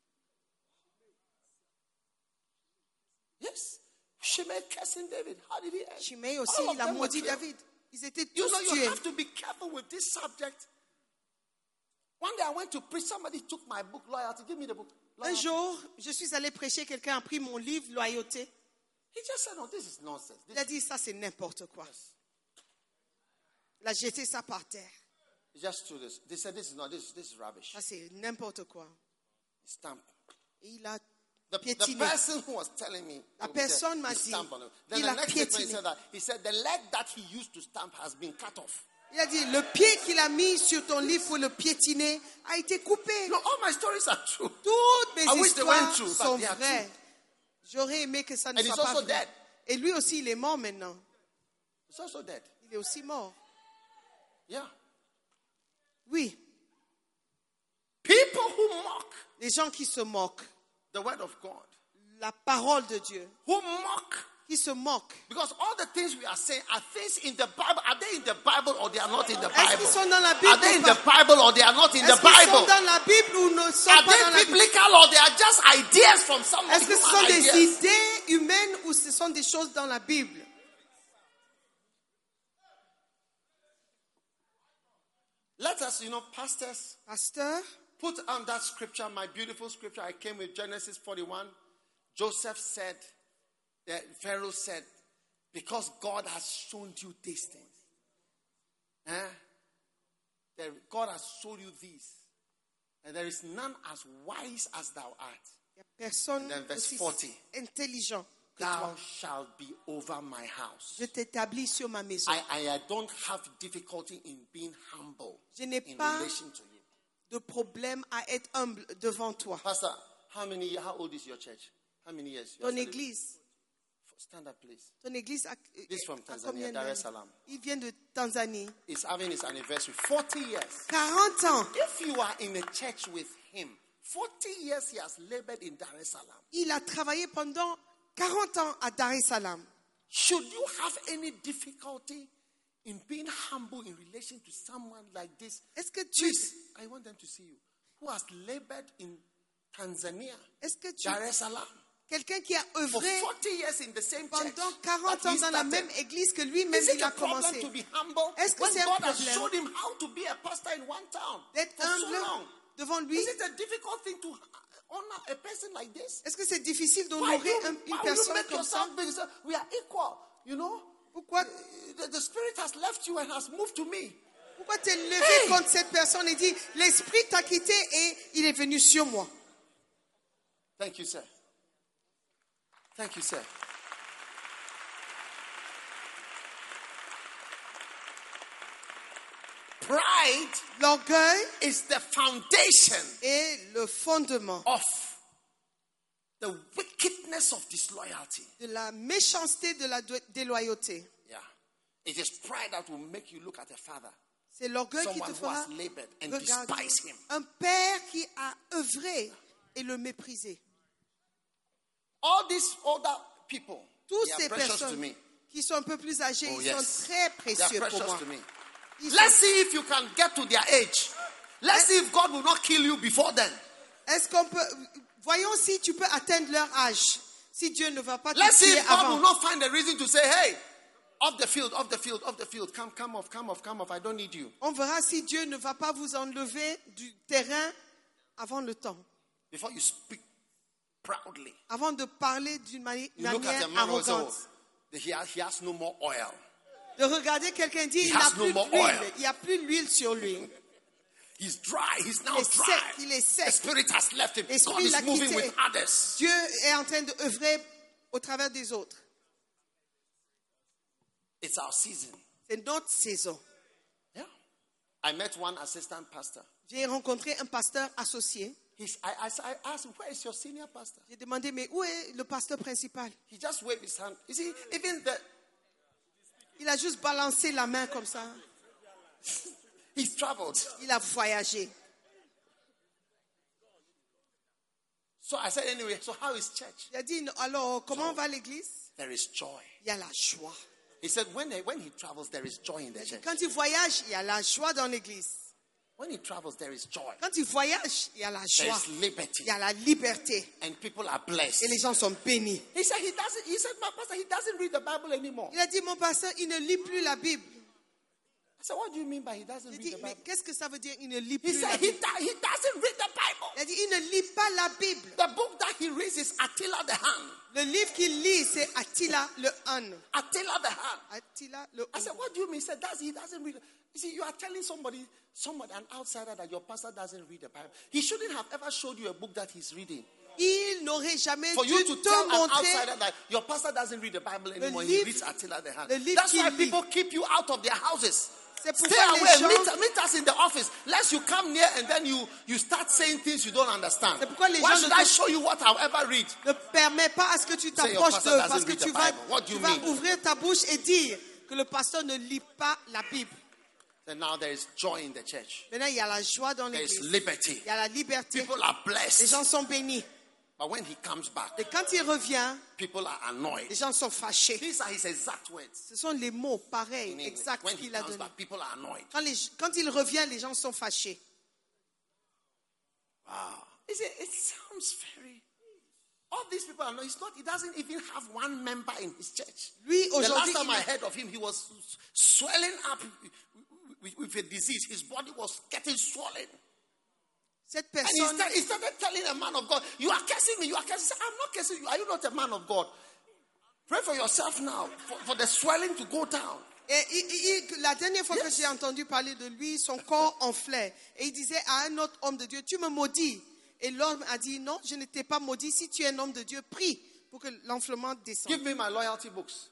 Yes. Shimei cursing David. How did he end? Shimei aussi, All of il a them were maudit killed. David. Ils étaient You tous know, you tués. have to be careful with this subject. One day I went to preach. Somebody took my book, Loyalty. Give me the book. Un Loyalty. jour, je suis allée prêcher, quelqu'un a pris mon livre, Loyauté. He just said, no, this is nonsense. This Il a dit, ça c'est n'importe quoi. Il a jeté ça par terre. He just threw this. They said, this is not, this, this is rubbish. Ça c'est n'importe quoi. Stamp. Et il a The, the piétiné. person who was telling me, La he personne m'a he dit, stamped on it. Then il the a next statement, he piétiné. said that he said the leg that he used to stamp has been cut off. Il a dit, le pied qu'il a mis sur ton livre pour le piétiner a été coupé. No, all my stories are true. Toutes mes I wish they weren't histoires true, but sont they are vraies. J'aurais aimé que ça ne And he's soit pas also vrai. dead. Et lui aussi, il est mort maintenant. It's also dead. Il est aussi mort. Yeah. Oui, People who mock les gens qui se moquent. the word of God, La parole de Dieu. who mock, Qui se moquent. because all the things we are saying are things in the Bible. Are they in the Bible or they are not in the Est-ce Bible? qu'ils sont dans la Bible Are they ou in pas? the Bible or they are not in the Est-ce qu'ils sont Bible? dans la Bible ou ne sont Are pas dans la they Bible? biblical or they are just ideas from someone? Est-ce que ce sont des idées humaines ou ce sont des choses dans la Bible? Let us, you know, pastors, Pasteur, put on that scripture, my beautiful scripture. I came with Genesis forty-one. Joseph said, uh, Pharaoh said, because God has shown you these things. Eh? That God has shown you these. And there is none as wise as thou art. il n'y a personne And then verse aussi forty. intelligent que Thou toi. shalt be over my house. Je t'établis sur ma maison. I, I, I don't have difficulty in being humble Je n'ai in pas relation to you. de problème à être humble devant toi. Pastor, how many, how old is your church? How many years? you Ton are celebrating? église, Stand up, please. ton église a, This from a Tanzania, combien Dar es d'années? Salaam. Il vient de Tanzanie. It's having its anniversary. forty years. quarante ans. If you are in a church with him, forty years he has labored in Dar es Salaam. Il a travaillé pendant quarante ans à Dar es Salaam. Should you have any difficulty in being humble in relation to someone like this? Est-ce que tu, Please, I want them to see you. Who has labored in Tanzania, est-ce que tu, Dar es Salaam, quelqu'un qui a for œuvré forty years in the same church pendant quarante that ans he dans la started. même église que lui-même Is it il a a problem commencé, to be humble Est-ce que when c'est un God has problème showed him how to be a pastor in one town d'être for so humble long? devant lui? Is it a difficult thing to honor a person like this? Est-ce que c'est difficile Why, d'honorer you, un- why une will you personne make comme ça? yourself big? So we are equal, you know? Pourquoi, The, the spirit has left you and has moved to me. pourquoi t'es levé Hey! contre cette personne et dit, l'esprit t'a quitté et il est venu sur moi? Thank you, sir. Thank you, sir. Pride L'orgueil is the foundation est le fondement of the wickedness of disloyalty. de la méchanceté, de la do- déloyauté. Yeah. It is pride that will make you look at a father, C'est l'orgueil qui someone te who fera has labored and regarder despise him. un père qui a œuvré et le mépriser. All these older people, Toutes they are ces precious to personnes me. qui sont un peu plus âgées, Oh, ils yes. sont très They are précieux pour precious moi. to me. Ils Let's sont- see if you can get to their age. Let's see if God will not kill you before then. Est-ce qu'on peut, voyons si tu peux atteindre leur âge. Si Dieu ne va pas te Let's see tuer if God will avant. not find a reason to say, hey, off the field, off the field, off the field. Come, come off, come off, come off. I don't need you. On verra si Dieu ne va pas vous enlever du terrain avant le temps. Before you speak proudly. Avant de parler d'une mani- You look at manière a man who says, arrogante. oh, he has, he has no more oil. De regarder quelqu'un dire, He il n'a has no plus more d'huile. oil. Il n'y a plus d'huile sur lui. He's dry. He's now Il est dry. sec, il est sec. The spirit has left him. L'esprit God is l'a moving quitté. with others. Dieu est en train d'œuvrer au travers des autres. It's our season. C'est notre saison. Yeah. I met one assistant pastor. J'ai rencontré un pasteur associé. He's, I, I, I asked him, where is your senior pastor? J'ai demandé, mais où est le pasteur principal? He just waved his hand. You see, even the, Il a juste balancé la main comme ça. he's traveled. Il a voyagé. So I said, anyway, so how is church? Il a dit, alors, comment va l'église? There is joy. Il y a la joie. He said, when, when he travels, there is joy in the church. Quand il voyage, il y a la joie dans l'église. When he travels, there is joy. Quand il voyage, il y a la There joie. is liberty. Il y a la liberté. And people are blessed. Et les gens sont bénis. He said he doesn't, he said, my pastor, he doesn't read the Bible anymore. Il a dit, mon pasteur, il ne lit plus la Bible. I said, what do you mean by he doesn't J'ai read dit, the mais Bible? qu'est-ce que ça veut dire, il ne lit He plus la said he, Bible? do- he doesn't read the Bible. Il a dit, il ne lit pas la Bible. The book that he reads is Attila the Hun. Le livre qu'il lit, c'est Attila le Han. Attila the Hun. Attila le I Han. said, what do you mean? He said, that's, he doesn't read. You see, you are telling somebody, somebody, an outsider, that your pastor doesn't read the Bible. He shouldn't have ever showed you a book that he's reading. Il n'aurait jamais For dû you to te tell an montrer outsider that your pastor doesn't read the Bible anymore, he livre- reads Attila the Hun. le livre That's why qu'il lit. people keep you out of their houses. C'est Stay pourquoi away. les gens, Meet, meet us in the office. Lest you come near and then you, you start saying things you don't understand. C'est pourquoi les Why gens should ne I te- show you what I'll ever read? ne permet pas à ce que tu Say your t'approches pastor d'eux doesn't parce que read the tu vas, Bible. What do tu you vas mean? ouvrir ta bouche et dire que le pasteur ne lit pas la Bible. Then now there is joy in the church. Maintenant, il y a la joie dans There is l'église. liberty. Il y a la liberté. People are Les blessed. gens sont bénis. But when he comes back, Et quand il revient, people are annoyed. les gens sont fâchés. These are his exact words. Ce sont les mots pareils, In English. exacts When he qu'il a comes donnés. back, people are annoyed. Quand, les- quand il revient, les gens sont fâchés. Wow. You see, it sounds very. All these people are not. He's not. He doesn't even have one member in his church. Lui, The last aujourd'hui, time il I a- heard of him, he was swelling up with, with a disease. His body was getting swollen. cette And he, personne, start, he started telling a man of God, "You are cursing me. You are cursing." He said, "I'm not cursing you. Are you not a man of God? Pray for yourself now for, for the swelling to go down." et il- il- il- la dernière fois que j'ai entendu parler de lui, son corps enflait. Et il disait à un autre homme de Dieu, tu me maudis. Et l'homme a dit, non, je ne t'ai pas maudit. Si tu es un homme de Dieu, prie pour que l'enflement descende. Give me my loyalty books.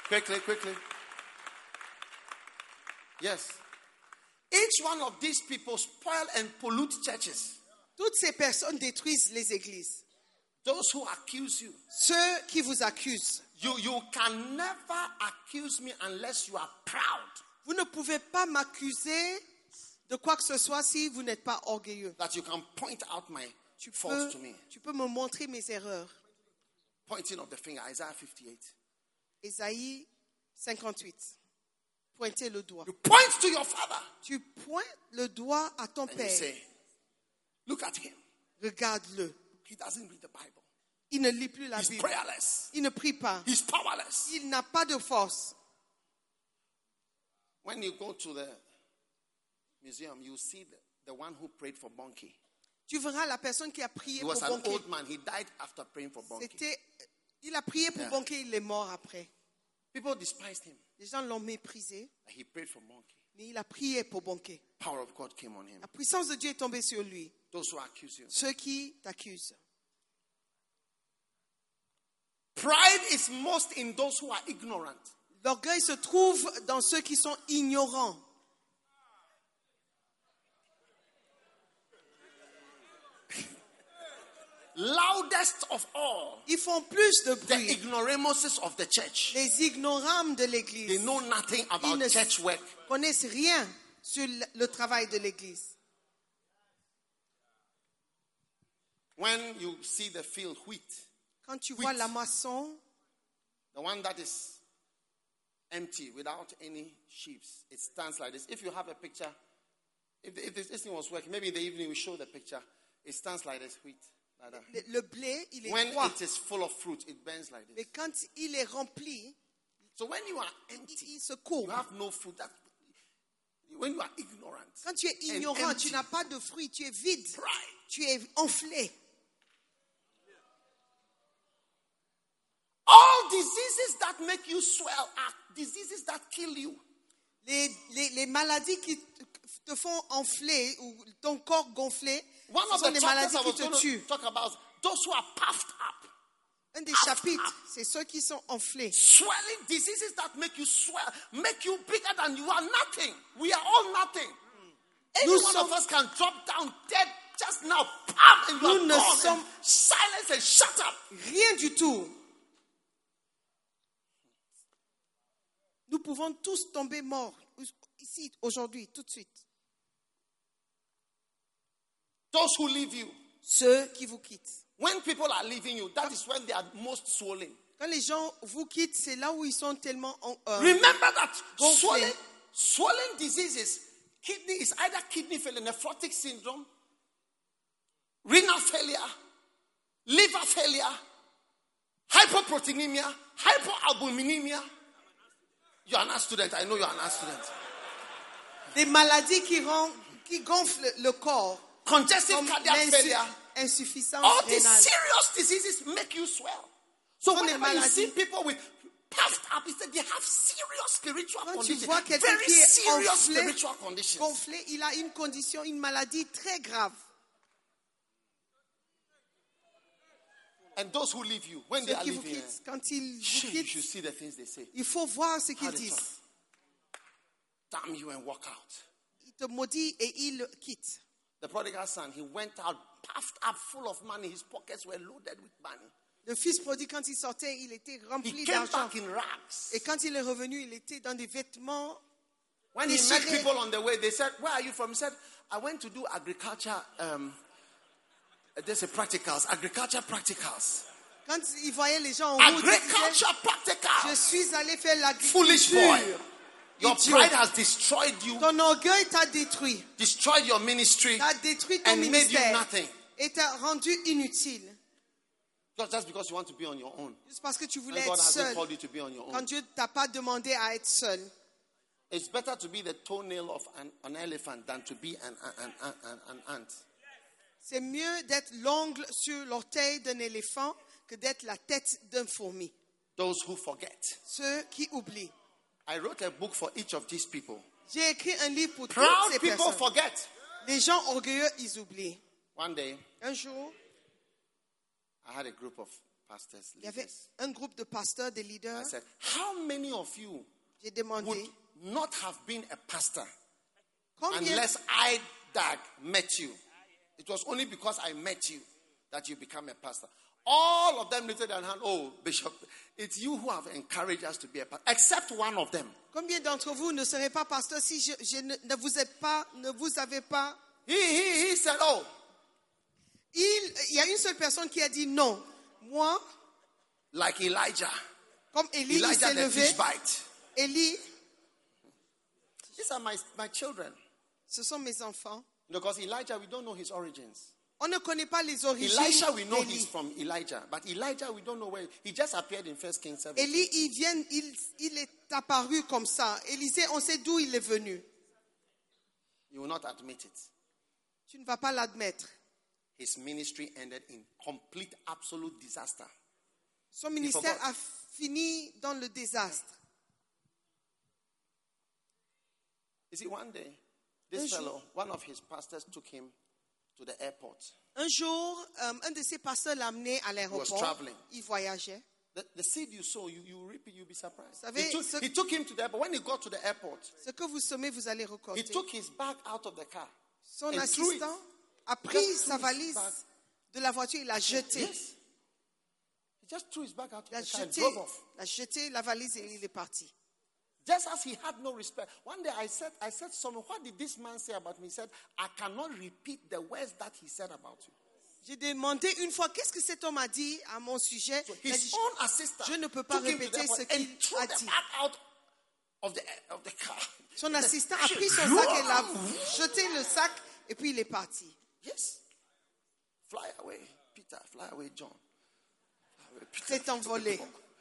Quickly, quickly. Yes. Each one of these people spoil and pollute churches. Toutes ces personnes détruisent les églises. Those who accuse you. Ceux qui vous accusent. You, you can never accuse me unless you are proud. Vous ne pouvez pas m'accuser de quoi que ce soit si vous n'êtes pas orgueilleux. That you can point out my Tu faults peux, to me. tu peux me montrer mes erreurs. Pointing of the finger, Isaiah fifty-eight. Ésaïe cinquante-huit. Pointez le doigt. You point to your father. Tu pointes le doigt à ton And you père. say, look at him. Regarde-le. He doesn't read the Bible. Il ne lit plus la He's Bible. prayerless. Il ne prie pas. He's powerless. Il n'a pas de force. When you go to the museum, you see the, the one who prayed for Bonke. Tu verras la personne qui a prié He pour was an Bonke. old man. He died after praying for Bonke. C'était, il a prié pour Yeah. Bonke, il est mort après. People despised him. Les gens l'ont méprisé, But he prayed for Bonke. mais il a prié pour Bonke. Power of God came on him. La puissance de Dieu est tombée sur lui. Those who accuse you. Ceux qui t'accusent. Pride is most in those who are ignorant. L'orgueil se trouve dans ceux qui sont ignorants. Loudest of all, Ils font plus de the bruit. ignoramuses of the church. Les ignorames de They l'église know nothing Ils about ne church work. connaissent rien sur le- le travail de l'église. When you see the field wheat, Quand tu Wheat. vois la moisson, the one that is empty without any sheaves, it stands like this. If you have a picture, if, if this, this thing was working, maybe in the evening we show the picture. It stands like this, wheat, like that. le, le blé, il est When droit. it is full of fruit, it bends like this. Mais quand il est rempli, So when you are il, empty, il se you courbe. have no fruit. That, when you are ignorant, Quand tu es and ignorant, empty, tu n'as pas de fruits, tu es vide, pride. tu es enflé. All diseases that make you swell are diseases that kill you. Les, les, les maladies qui te font enfler ou ton corps gonflé, One ce of sont the des chapters maladies I qui was te going to tuent. talk about those who are puffed up. Un des chapitres, c'est ceux qui sont enflés. Swelling diseases that make you swell, make you bigger than you are nothing. We are all nothing. Any Nous one sommes- of us can drop down dead just now. Pop, and you Nous are ne gone. sommes- And silence and shut up. Rien du tout. Nous pouvons tous tomber morts ici, aujourd'hui, tout de suite. Those who leave you. Ceux qui vous quittent. When people are leaving you, that is when they are most swollen. Quand les gens vous quittent, c'est là où ils sont tellement en- euh, Remember that Gonflé. swollen, swollen diseases, kidney is either kidney failure, nephrotic syndrome, renal failure, liver failure, hypoproteinemia, hypoalbuminemia. You are an art student. I know you are an art student. des maladies qui, rend, qui gonflent le corps, Congestive comme cardiac l'insu- failure. insuffisance All these rénale. serious diseases make you swell. So Sont des whenever you maladies. see people with puffed up, it's that they have serious spiritual Quand tu conditions. vois quelqu'un Very qui est serious enflé, spiritual conditions. gonflé, il a une condition, une maladie très grave. And those who leave you, when they Ceux are qui vous leaving, eh, quittent, quand ils vous shit, you should quittent, see the things they say. il faut voir ce How qu'ils they disent. talk. Damn you and walk out. Il te maudit et il le quitte. The prodigal son, he went out puffed up, full of money. His pockets were loaded with money. Le fils prodigue, quand il sortait, il était He rempli came d'argent. back in rags. Et quand il est revenu, il était dans des vêtements. When he met déchirés. people on the way, they said, "Where are you from?" He said, "I went to do agriculture. Um, there's a practicals, agriculture practicals, Quand il voyait les gens en route, il disait, agriculture je practicals." suis allé faire Foolish boy, l'agriculture. your Idiot. pride has destroyed you, Ton orgueil t'a détruit. destroyed your ministry, T'a détruit ton and made you ministère. nothing. Et t'a rendu inutile. Just, just because you want to be on your own. Juste parce que tu And voulais God être hasn't seul. called you to be on your Quand own. Dieu t'a pas demandé à être seul. It's better to be the toenail of an, an elephant than to be an, an, an, an, an ant. C'est mieux d'être l'ongle sur l'orteil d'un éléphant que d'être la tête d'un fourmi. Those who forget. Ceux qui oublient. I wrote a book for each of these people. J'ai écrit un livre pour toutes Proud ces people personnes. forget. Les gens orgueilleux, ils oublient. One day, Un jour, I had a group of pastors, Il y avait leaders. un groupe de pasteurs, des I leaders. said, how many of you J'ai demandé, would not have been a pastor combien, unless I, Dag, met you? It was only because I met you that you become a pastor. All of them lifted their hand. Oh, Bishop, it's you who have encouraged us to be a pastor. Except one of them. combien d'entre vous ne serez pas pasteurs si je, je ne, ne vous ai pas, ne vous avez pas. He, he, he said, oh, Il, il y a une seule personne qui a dit non. Moi, like Elijah. comme Élie, il Elijah s'est the levé. fish bite. Élie, These are my, my children. ce sont mes enfants. Because Elijah, we don't know his origins. On ne connaît pas les origines Elisha, we know d'Élie. he's from Elijah. But Elijah, we don't know where. He just appeared in First Kings seven. Élie, il, vient, il, il est apparu comme ça. Élisée, on sait d'où il est venu. You will not admit it. Tu ne vas pas l'admettre. His ministry ended in complete, absolute disaster. Son ministère forgot. a fini dans le désastre. You see, one day, this Un jour- fellow, one of his pastors took him to the airport. Un jour, euh, un de ses pasteurs l'a amené à l'aéroport. traveling. Il voyageait. The, the seed you sow, you, you reap it, you'll be surprised. savez, He took, ce- he took him to the airport. When he got to the airport, Ce que vous semez, vous allez he récolter. took his bag out of the car. Son and threw it. assistant a pris Just sa threw his valise bag. de la voiture, il l'a jetée. Yes. He just threw his bag out of Il a the car and jeté, drove off. il a jeté la valise et il est parti. Just as he had no respect. One day I said, I said, someone, what did this man say about me? He said, I cannot repeat the words that he said about you. J'ai demandé une fois, qu'est-ce que cet homme a dit à mon sujet? So Il a his dit, own assistant je ne peux pas took him to the répéter airport ce and qu'il threw a the dit. bag out of the, of the car. Son assistant a pris son sac et l'a jeté le sac et puis il est parti. Yes. Fly away, Peter. Fly away, John. Fly away, Peter. S'est envolé.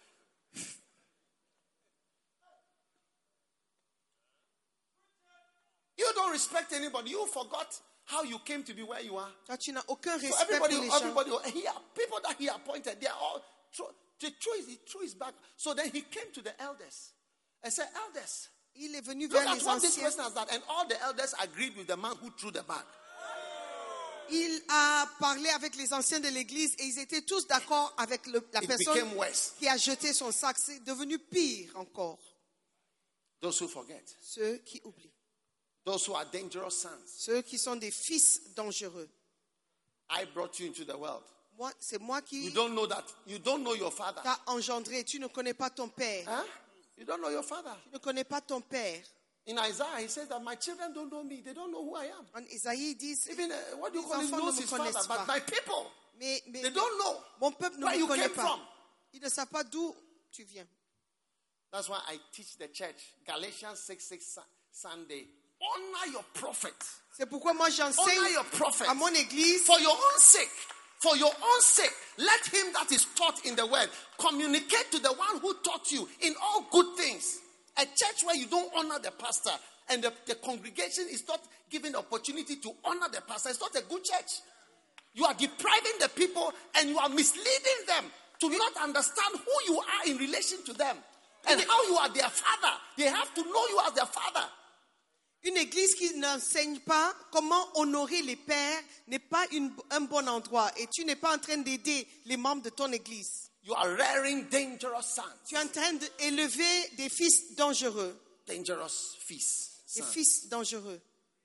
You don't respect anybody. You forgot how you came to be where you are. Toi, tu n'as aucun So respect everybody, pour les gens. everybody, he, people that he appointed, they are all throw, they threw his, he threw his back. So then he came to the elders and said, "Elders, Il est venu look vers at les what this anciens. person has done." And all the elders agreed with the man who threw the bag. Il a parlé avec les anciens de l'église et ils étaient tous d'accord avec le- la It personne became worse. qui a jeté son sac. C'est devenu pire encore. Those who forget, Ceux qui oublient. those who are dangerous sons. Ceux qui sont des fils dangereux. I brought you into the world. Moi, c'est moi You qui don't know that. You don't know your father. t'a engendré. Tu ne connais pas ton père. Huh? You don't know your father. Tu ne connais pas ton père. In Isaiah, he says that my children don't know me. They don't know who I am. En Isaïe, ils disent, Even uh, what do you Les call it? enfants Knows ne me his father, connaissent but pas. my people, mais, mais they don't know mon peuple ne where me you connaît came pas. from. Ils ne savent pas d'où tu viens. That's why I teach the church Galatians six six Su- Sunday. Honor your prophet. C'est pourquoi moi j'enseigne Honor your prophet. à mon église. For your own sake. For your own sake. Let him that is taught in the word communicate to the one who taught you in all good things. A church where you don't honor the pastor and the, the congregation is not given opportunity to honor the pastor. It's not a good church. You are depriving the people and you are misleading them to not understand who you are in relation to them and how you are their father. They have to know you as their father. Une église qui n'enseigne pas comment honorer les pères n'est pas une- un bon endroit. Et tu n'es pas en train d'aider les membres de ton église. You are rearing dangerous sons. Tu es en train d'élever des fils dangereux. Dangerous fils. Des Sons. fils dangereux.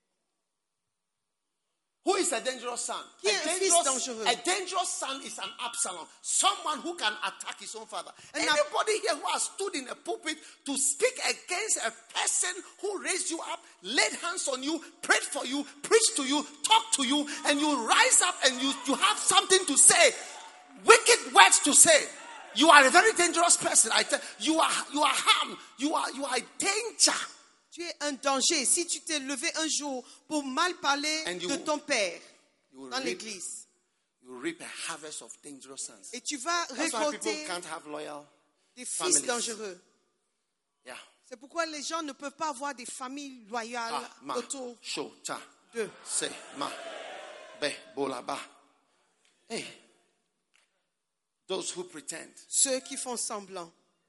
Who is a dangerous son? Qui A est un fils dangerous, dangereux? a dangerous son is an Absalom. Someone who can attack his own father. Un Ab- Anybody here who has stood in a pulpit to speak against a person who raised you up, laid hands on you, prayed for you, preached to you, talked to you, and you rise up and you, you have something to say, wicked words to say. You are a very dangerous person. I tell you are you are harm. You are you are a danger. Tu es un danger. Si tu t'es levé un jour pour mal parler And you- de ton père You will dans reap, l'église, you reap a harvest of dangerous sons. et tu vas That's why people récolter can't have loyal. des fils families. dangereux. Yeah. C'est pourquoi les gens ne peuvent pas avoir des familles loyales Ah, ma, autour sho, cha, d'eux. se, ma, be, bola, ba. Hey, those who pretend. Ceux qui font semblant.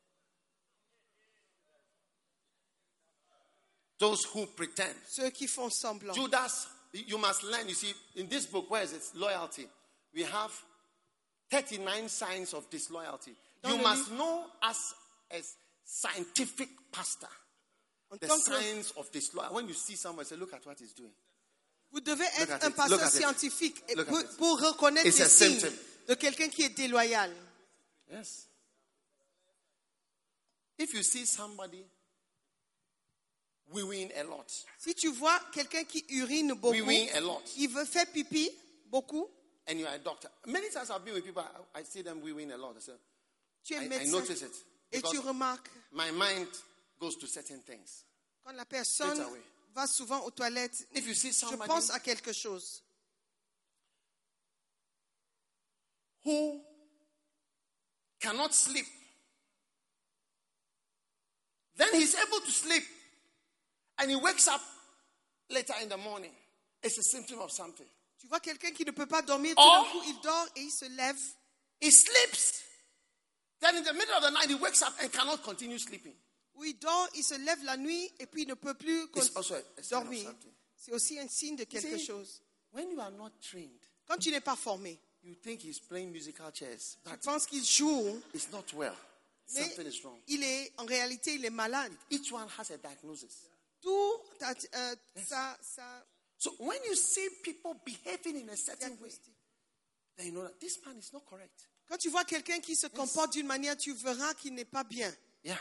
Those who pretend. Ceux qui font semblant. Judas, you must learn. You see, in this book, where is it? Loyalty. We have thirty-nine signs of disloyalty. Dans You le must livre- know as a scientific pastor En the tant que- signs of disloyalty. When you see someone, say, look at what he's doing. Vous devez Look être at un it. pasteur Look at it. scientifique et Look at pour, it. pour reconnaître It's les a signes symptom. de quelqu'un qui est déloyal. Yes. If you see somebody wee-weeing a lot, Si tu vois quelqu'un qui urine beaucoup, wee-weeing a lot, il veut faire pipi beaucoup, and you are a doctor. Many times I've been with people, I, I see them wee-weeing a lot. I say, tu es I, I médecin notice it. et tu Because remarques my mind goes to certain things. quand la personne Straight away. va souvent aux toilettes, If you see je somebody pense à quelque chose. who cannot sleep, then he's able to sleep and he wakes up later in the morning. It's a symptom of something. Tu vois quelqu'un qui ne peut pas dormir, tout Or- d'un coup il dort et il se lève. He sleeps. Then in the middle of the night, he wakes up and cannot continue sleeping. Ou il dort, il se lève la nuit et puis il ne peut plus con- It's also a, a sign of dormir. something. C'est aussi un signe de quelque See, chose. When you are not trained, Quand tu n'es pas formé, you think he's playing musical chairs, tu but penses qu'il joue, it's not well. mais Something is wrong. il est, en réalité, il est malade. Each one has a diagnosis. Tout, euh, ça, ça So when you see people behaving in a certain way, diagnostique. then you know that this man is not correct. Quand tu vois quelqu'un qui se comporte d'une manière, tu verras qu'il n'est pas bien. Yeah.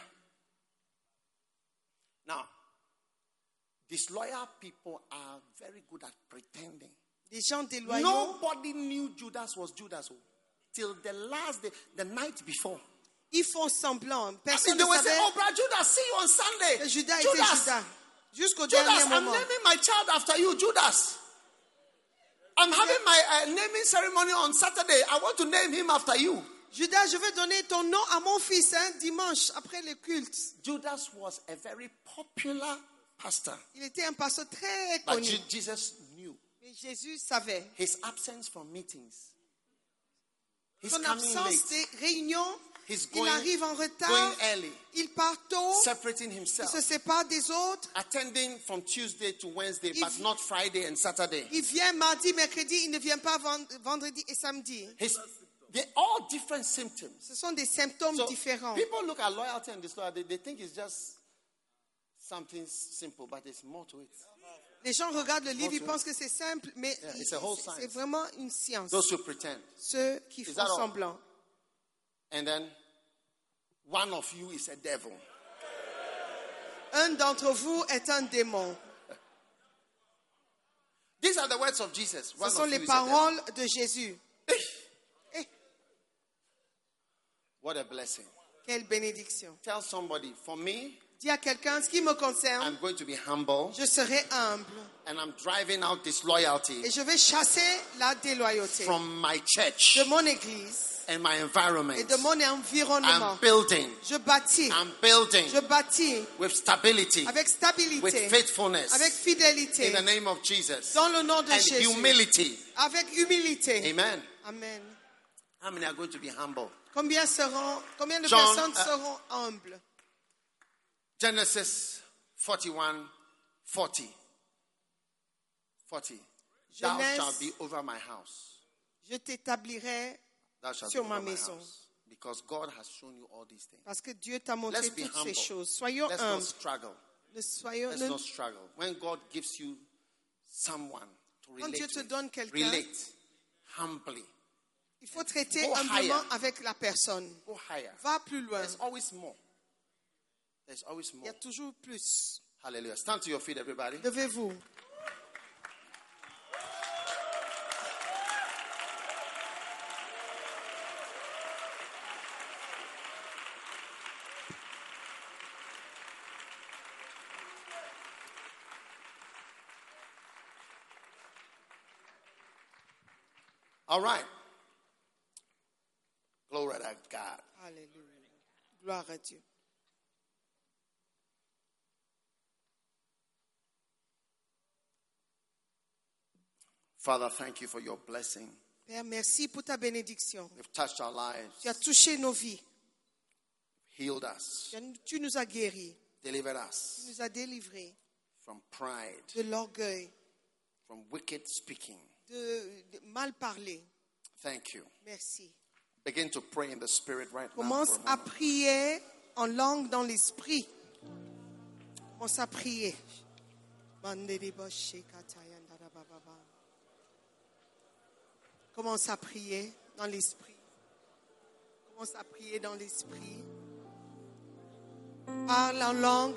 Now, disloyal people are very good at pretending. Des gens déloyaux, Nobody knew Judas was Judas oh, till the last day, the night before. ils font semblant. I mean, Personne they ne will say, savait "Oh, brother Judas, see you on Sunday." que Judas était Judas, Judas. Jusqu'au Judas, dernier I'm moment. naming my child after you, Judas. I'm having my uh, naming ceremony on Saturday. I want to name him after you. Judas, je vais donner ton nom à mon fils hein, dimanche après le culte. Judas was a very popular pastor, Il était un pasteur très but connu. Je- Jesus knew Mais Jésus savait. his absence from meetings. He's Son coming absence late, des réunions, He's il going- arrive en retard, going early, il part tôt, separating il himself, se sépare des autres, attending from Tuesday to Wednesday, If- but not Friday and Saturday. il vient mardi, mercredi, il ne vient pas vend- vendredi et samedi. His, they're all different symptoms. Ce sont des symptômes So différents. people look at loyalty and disloyalty, they, they think it's just something simple, but there's more to it. Les gens regardent le livre, ils Bon, pensent que c'est simple, mais Yeah, il- it's a whole c'est science. c'est vraiment une science. Those who pretend. Ceux qui Is font that all? semblant. And then one of you is a devil. Un d'entre vous est un démon. These are the words of Jesus. One Ce sont of you les is a devil. paroles de Jésus. Eh, What a blessing. quelle bénédiction. Tell somebody, for me, Dis à quelqu'un, ce qui me concerne, I'm going to be humble je serai humble and I'm driving out disloyalty et je vais chasser la déloyauté from my church de mon église and my et environment. de mon environnement. I'm building. Je bâtis, I'm building je bâtis with stability, avec with stabilité, faithfulness, avec fidélité, in the name of Jesus, dans le nom de and Jésus, humility. avec humilité. Amen. Amen. How many are going to be humble? Combien seront, combien de John, personnes uh, seront humbles? Genesis forty-one, forty. forty. Thou Genèse- shalt be over my house. Je t'établirai Thou shalt sur be ma over my maison. house. Because God has shown you all these things. Parce que Dieu t'a montré Let's be toutes humble. ces choses. Soyons Let's not humbles. struggle. Ne soyons, Let's ne- not struggle. When God gives you someone to Quand Dieu relate te with, donne quelqu'un, relate humbly. il faut traiter Go humblement higher. avec la personne. Go higher. Va plus loin. There's always more. There's always Il y more. a toujours plus. Hallelujah. Stand to your feet, everybody. Levez-vous. All right. Glory to God. Alléluia. Gloire à Dieu. Father, thank you for your blessing. Père, merci pour ta bénédiction. You've touched our lives, Tu as touché nos vies. healed us, Tu as- Tu nous as guéris. delivered Tu us nous as délivrés from pride, de l'orgueil, from wicked speaking. de, de mal parler. Thank you. Merci. Begin to pray in the spirit right now. Commence à prier en langue dans l'esprit. Commence à prier. Commence à prier dans l'esprit. Commence à prier dans l'esprit. Parle en langue.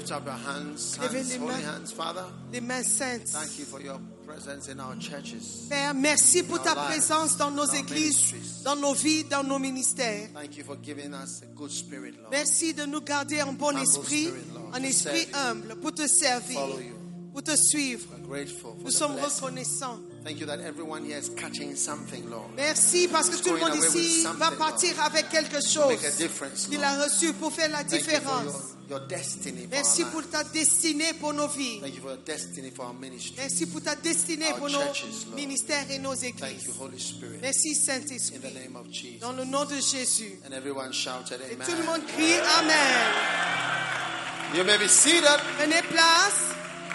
lift up your hands, Levez hands les holy mains. hands, Father. Les mains saintes. Thank you for your presence in our churches. Père, merci pour ta Our lives, présence dans nos our églises, ministries. dans nos vies, dans nos ministères. Thank you for giving us a good spirit, Lord. Merci de nous garder en bon Humble esprit, spirit, Lord, un to esprit serve you, humble pour te servir, follow you. pour te suivre. We're grateful for Nous the sommes blessing. reconnaissants. Thank you that everyone here is catching something, Lord. Merci parce que It's tout le going monde away with ici something, va partir avec quelque chose Make a difference, qu'il Lord. a reçu pour faire la Thank you for différence. your, your destiny for Merci our pour lives. ta destinée pour nos vies. Thank you for your destiny for our ministry. Merci pour ta destinée Our pour nos churches, Lord. ministères et nos Thank églises. you, Holy Spirit. Merci In the Saint-Esprit. name of Jesus. Dans le nom de Jésus. And everyone shouted Et amen. tout le monde crie Amen. You may be seated. Prenez place.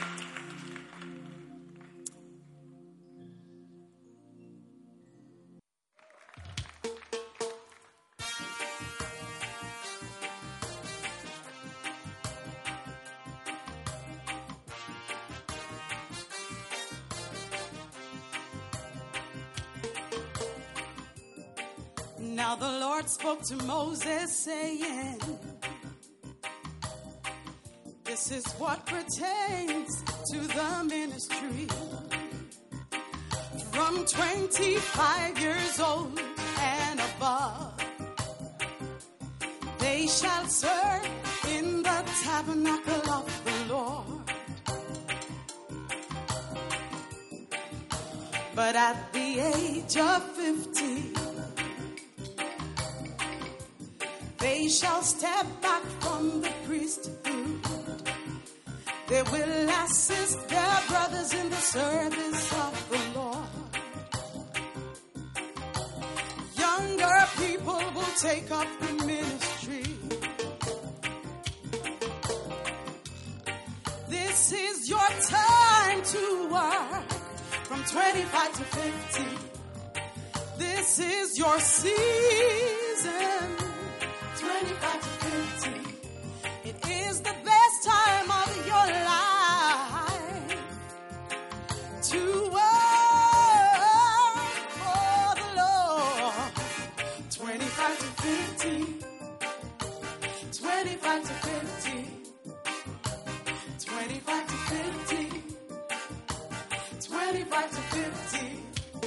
Now the Lord spoke to Moses, saying, this is what pertains to the ministry. From twenty-five years old and above, they shall serve in the tabernacle of the Lord. But at the age of fifty, they shall step back from the priesthood. They will assist their brothers in the service of the Lord. Younger people will take up the ministry. This is your time to work from twenty-five to fifty. This is your season. twenty-five to fifty. It is the best time of your life to work for the Lord. twenty-five to fifty. twenty-five to fifty. twenty-five to fifty. twenty-five to fifty.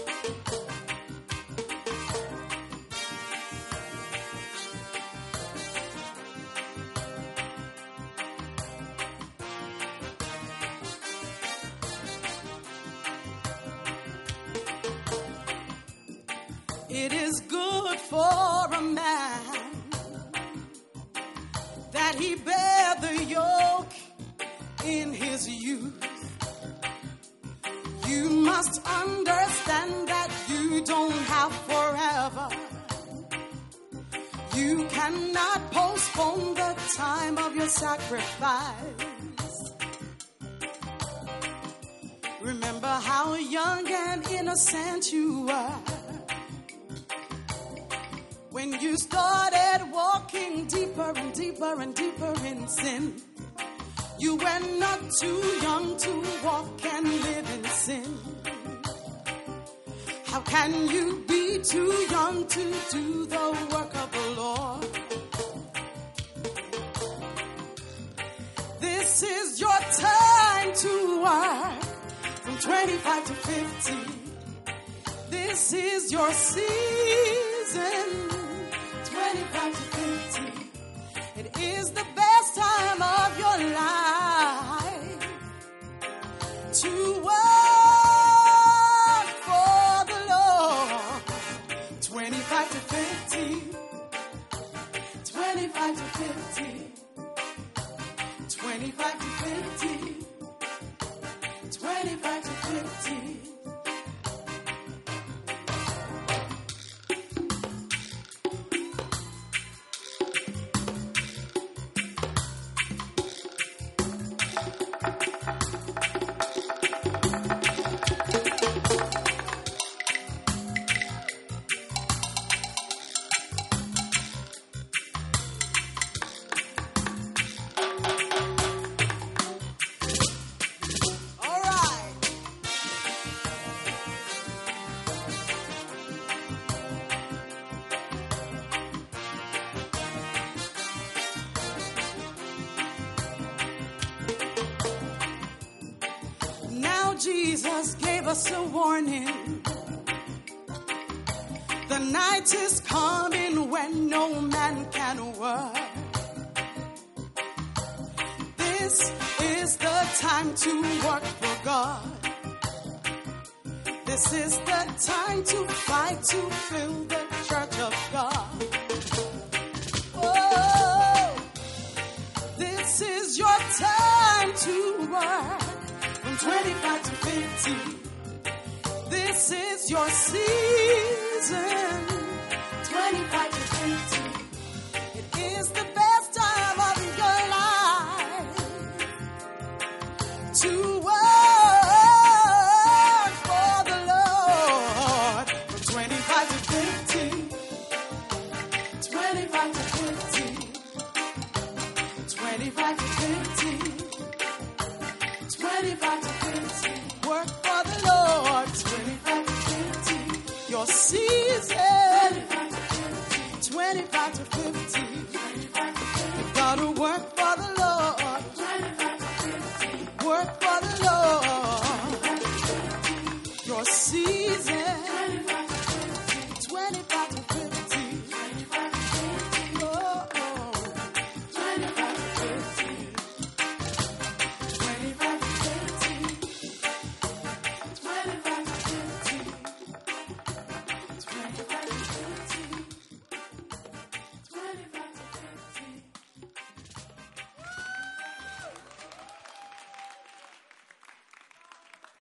It is good for a man that he bear the yoke in his youth. You must understand that you don't have forever. You cannot postpone the time of your sacrifice. Remember how young and innocent you were when you started walking deeper and deeper and deeper in sin. You were not too young to walk and live in sin. How can you be too young to do the work of the Lord? This is your time to work from twenty-five to fifty. This is your season. twenty-five to fifty. It is the best time of your life to work for the Lord. twenty-five to fifty. twenty-five to fifty. twenty-five to fifty. twenty-five to fifty. Jesus gave us a warning. The night is coming when no man can work. This is the time to work for God. This is the time to fight to fill the church of God. Oh, this is your time to work from twenty-five to fifty. This is your season, twenty-five to fifty.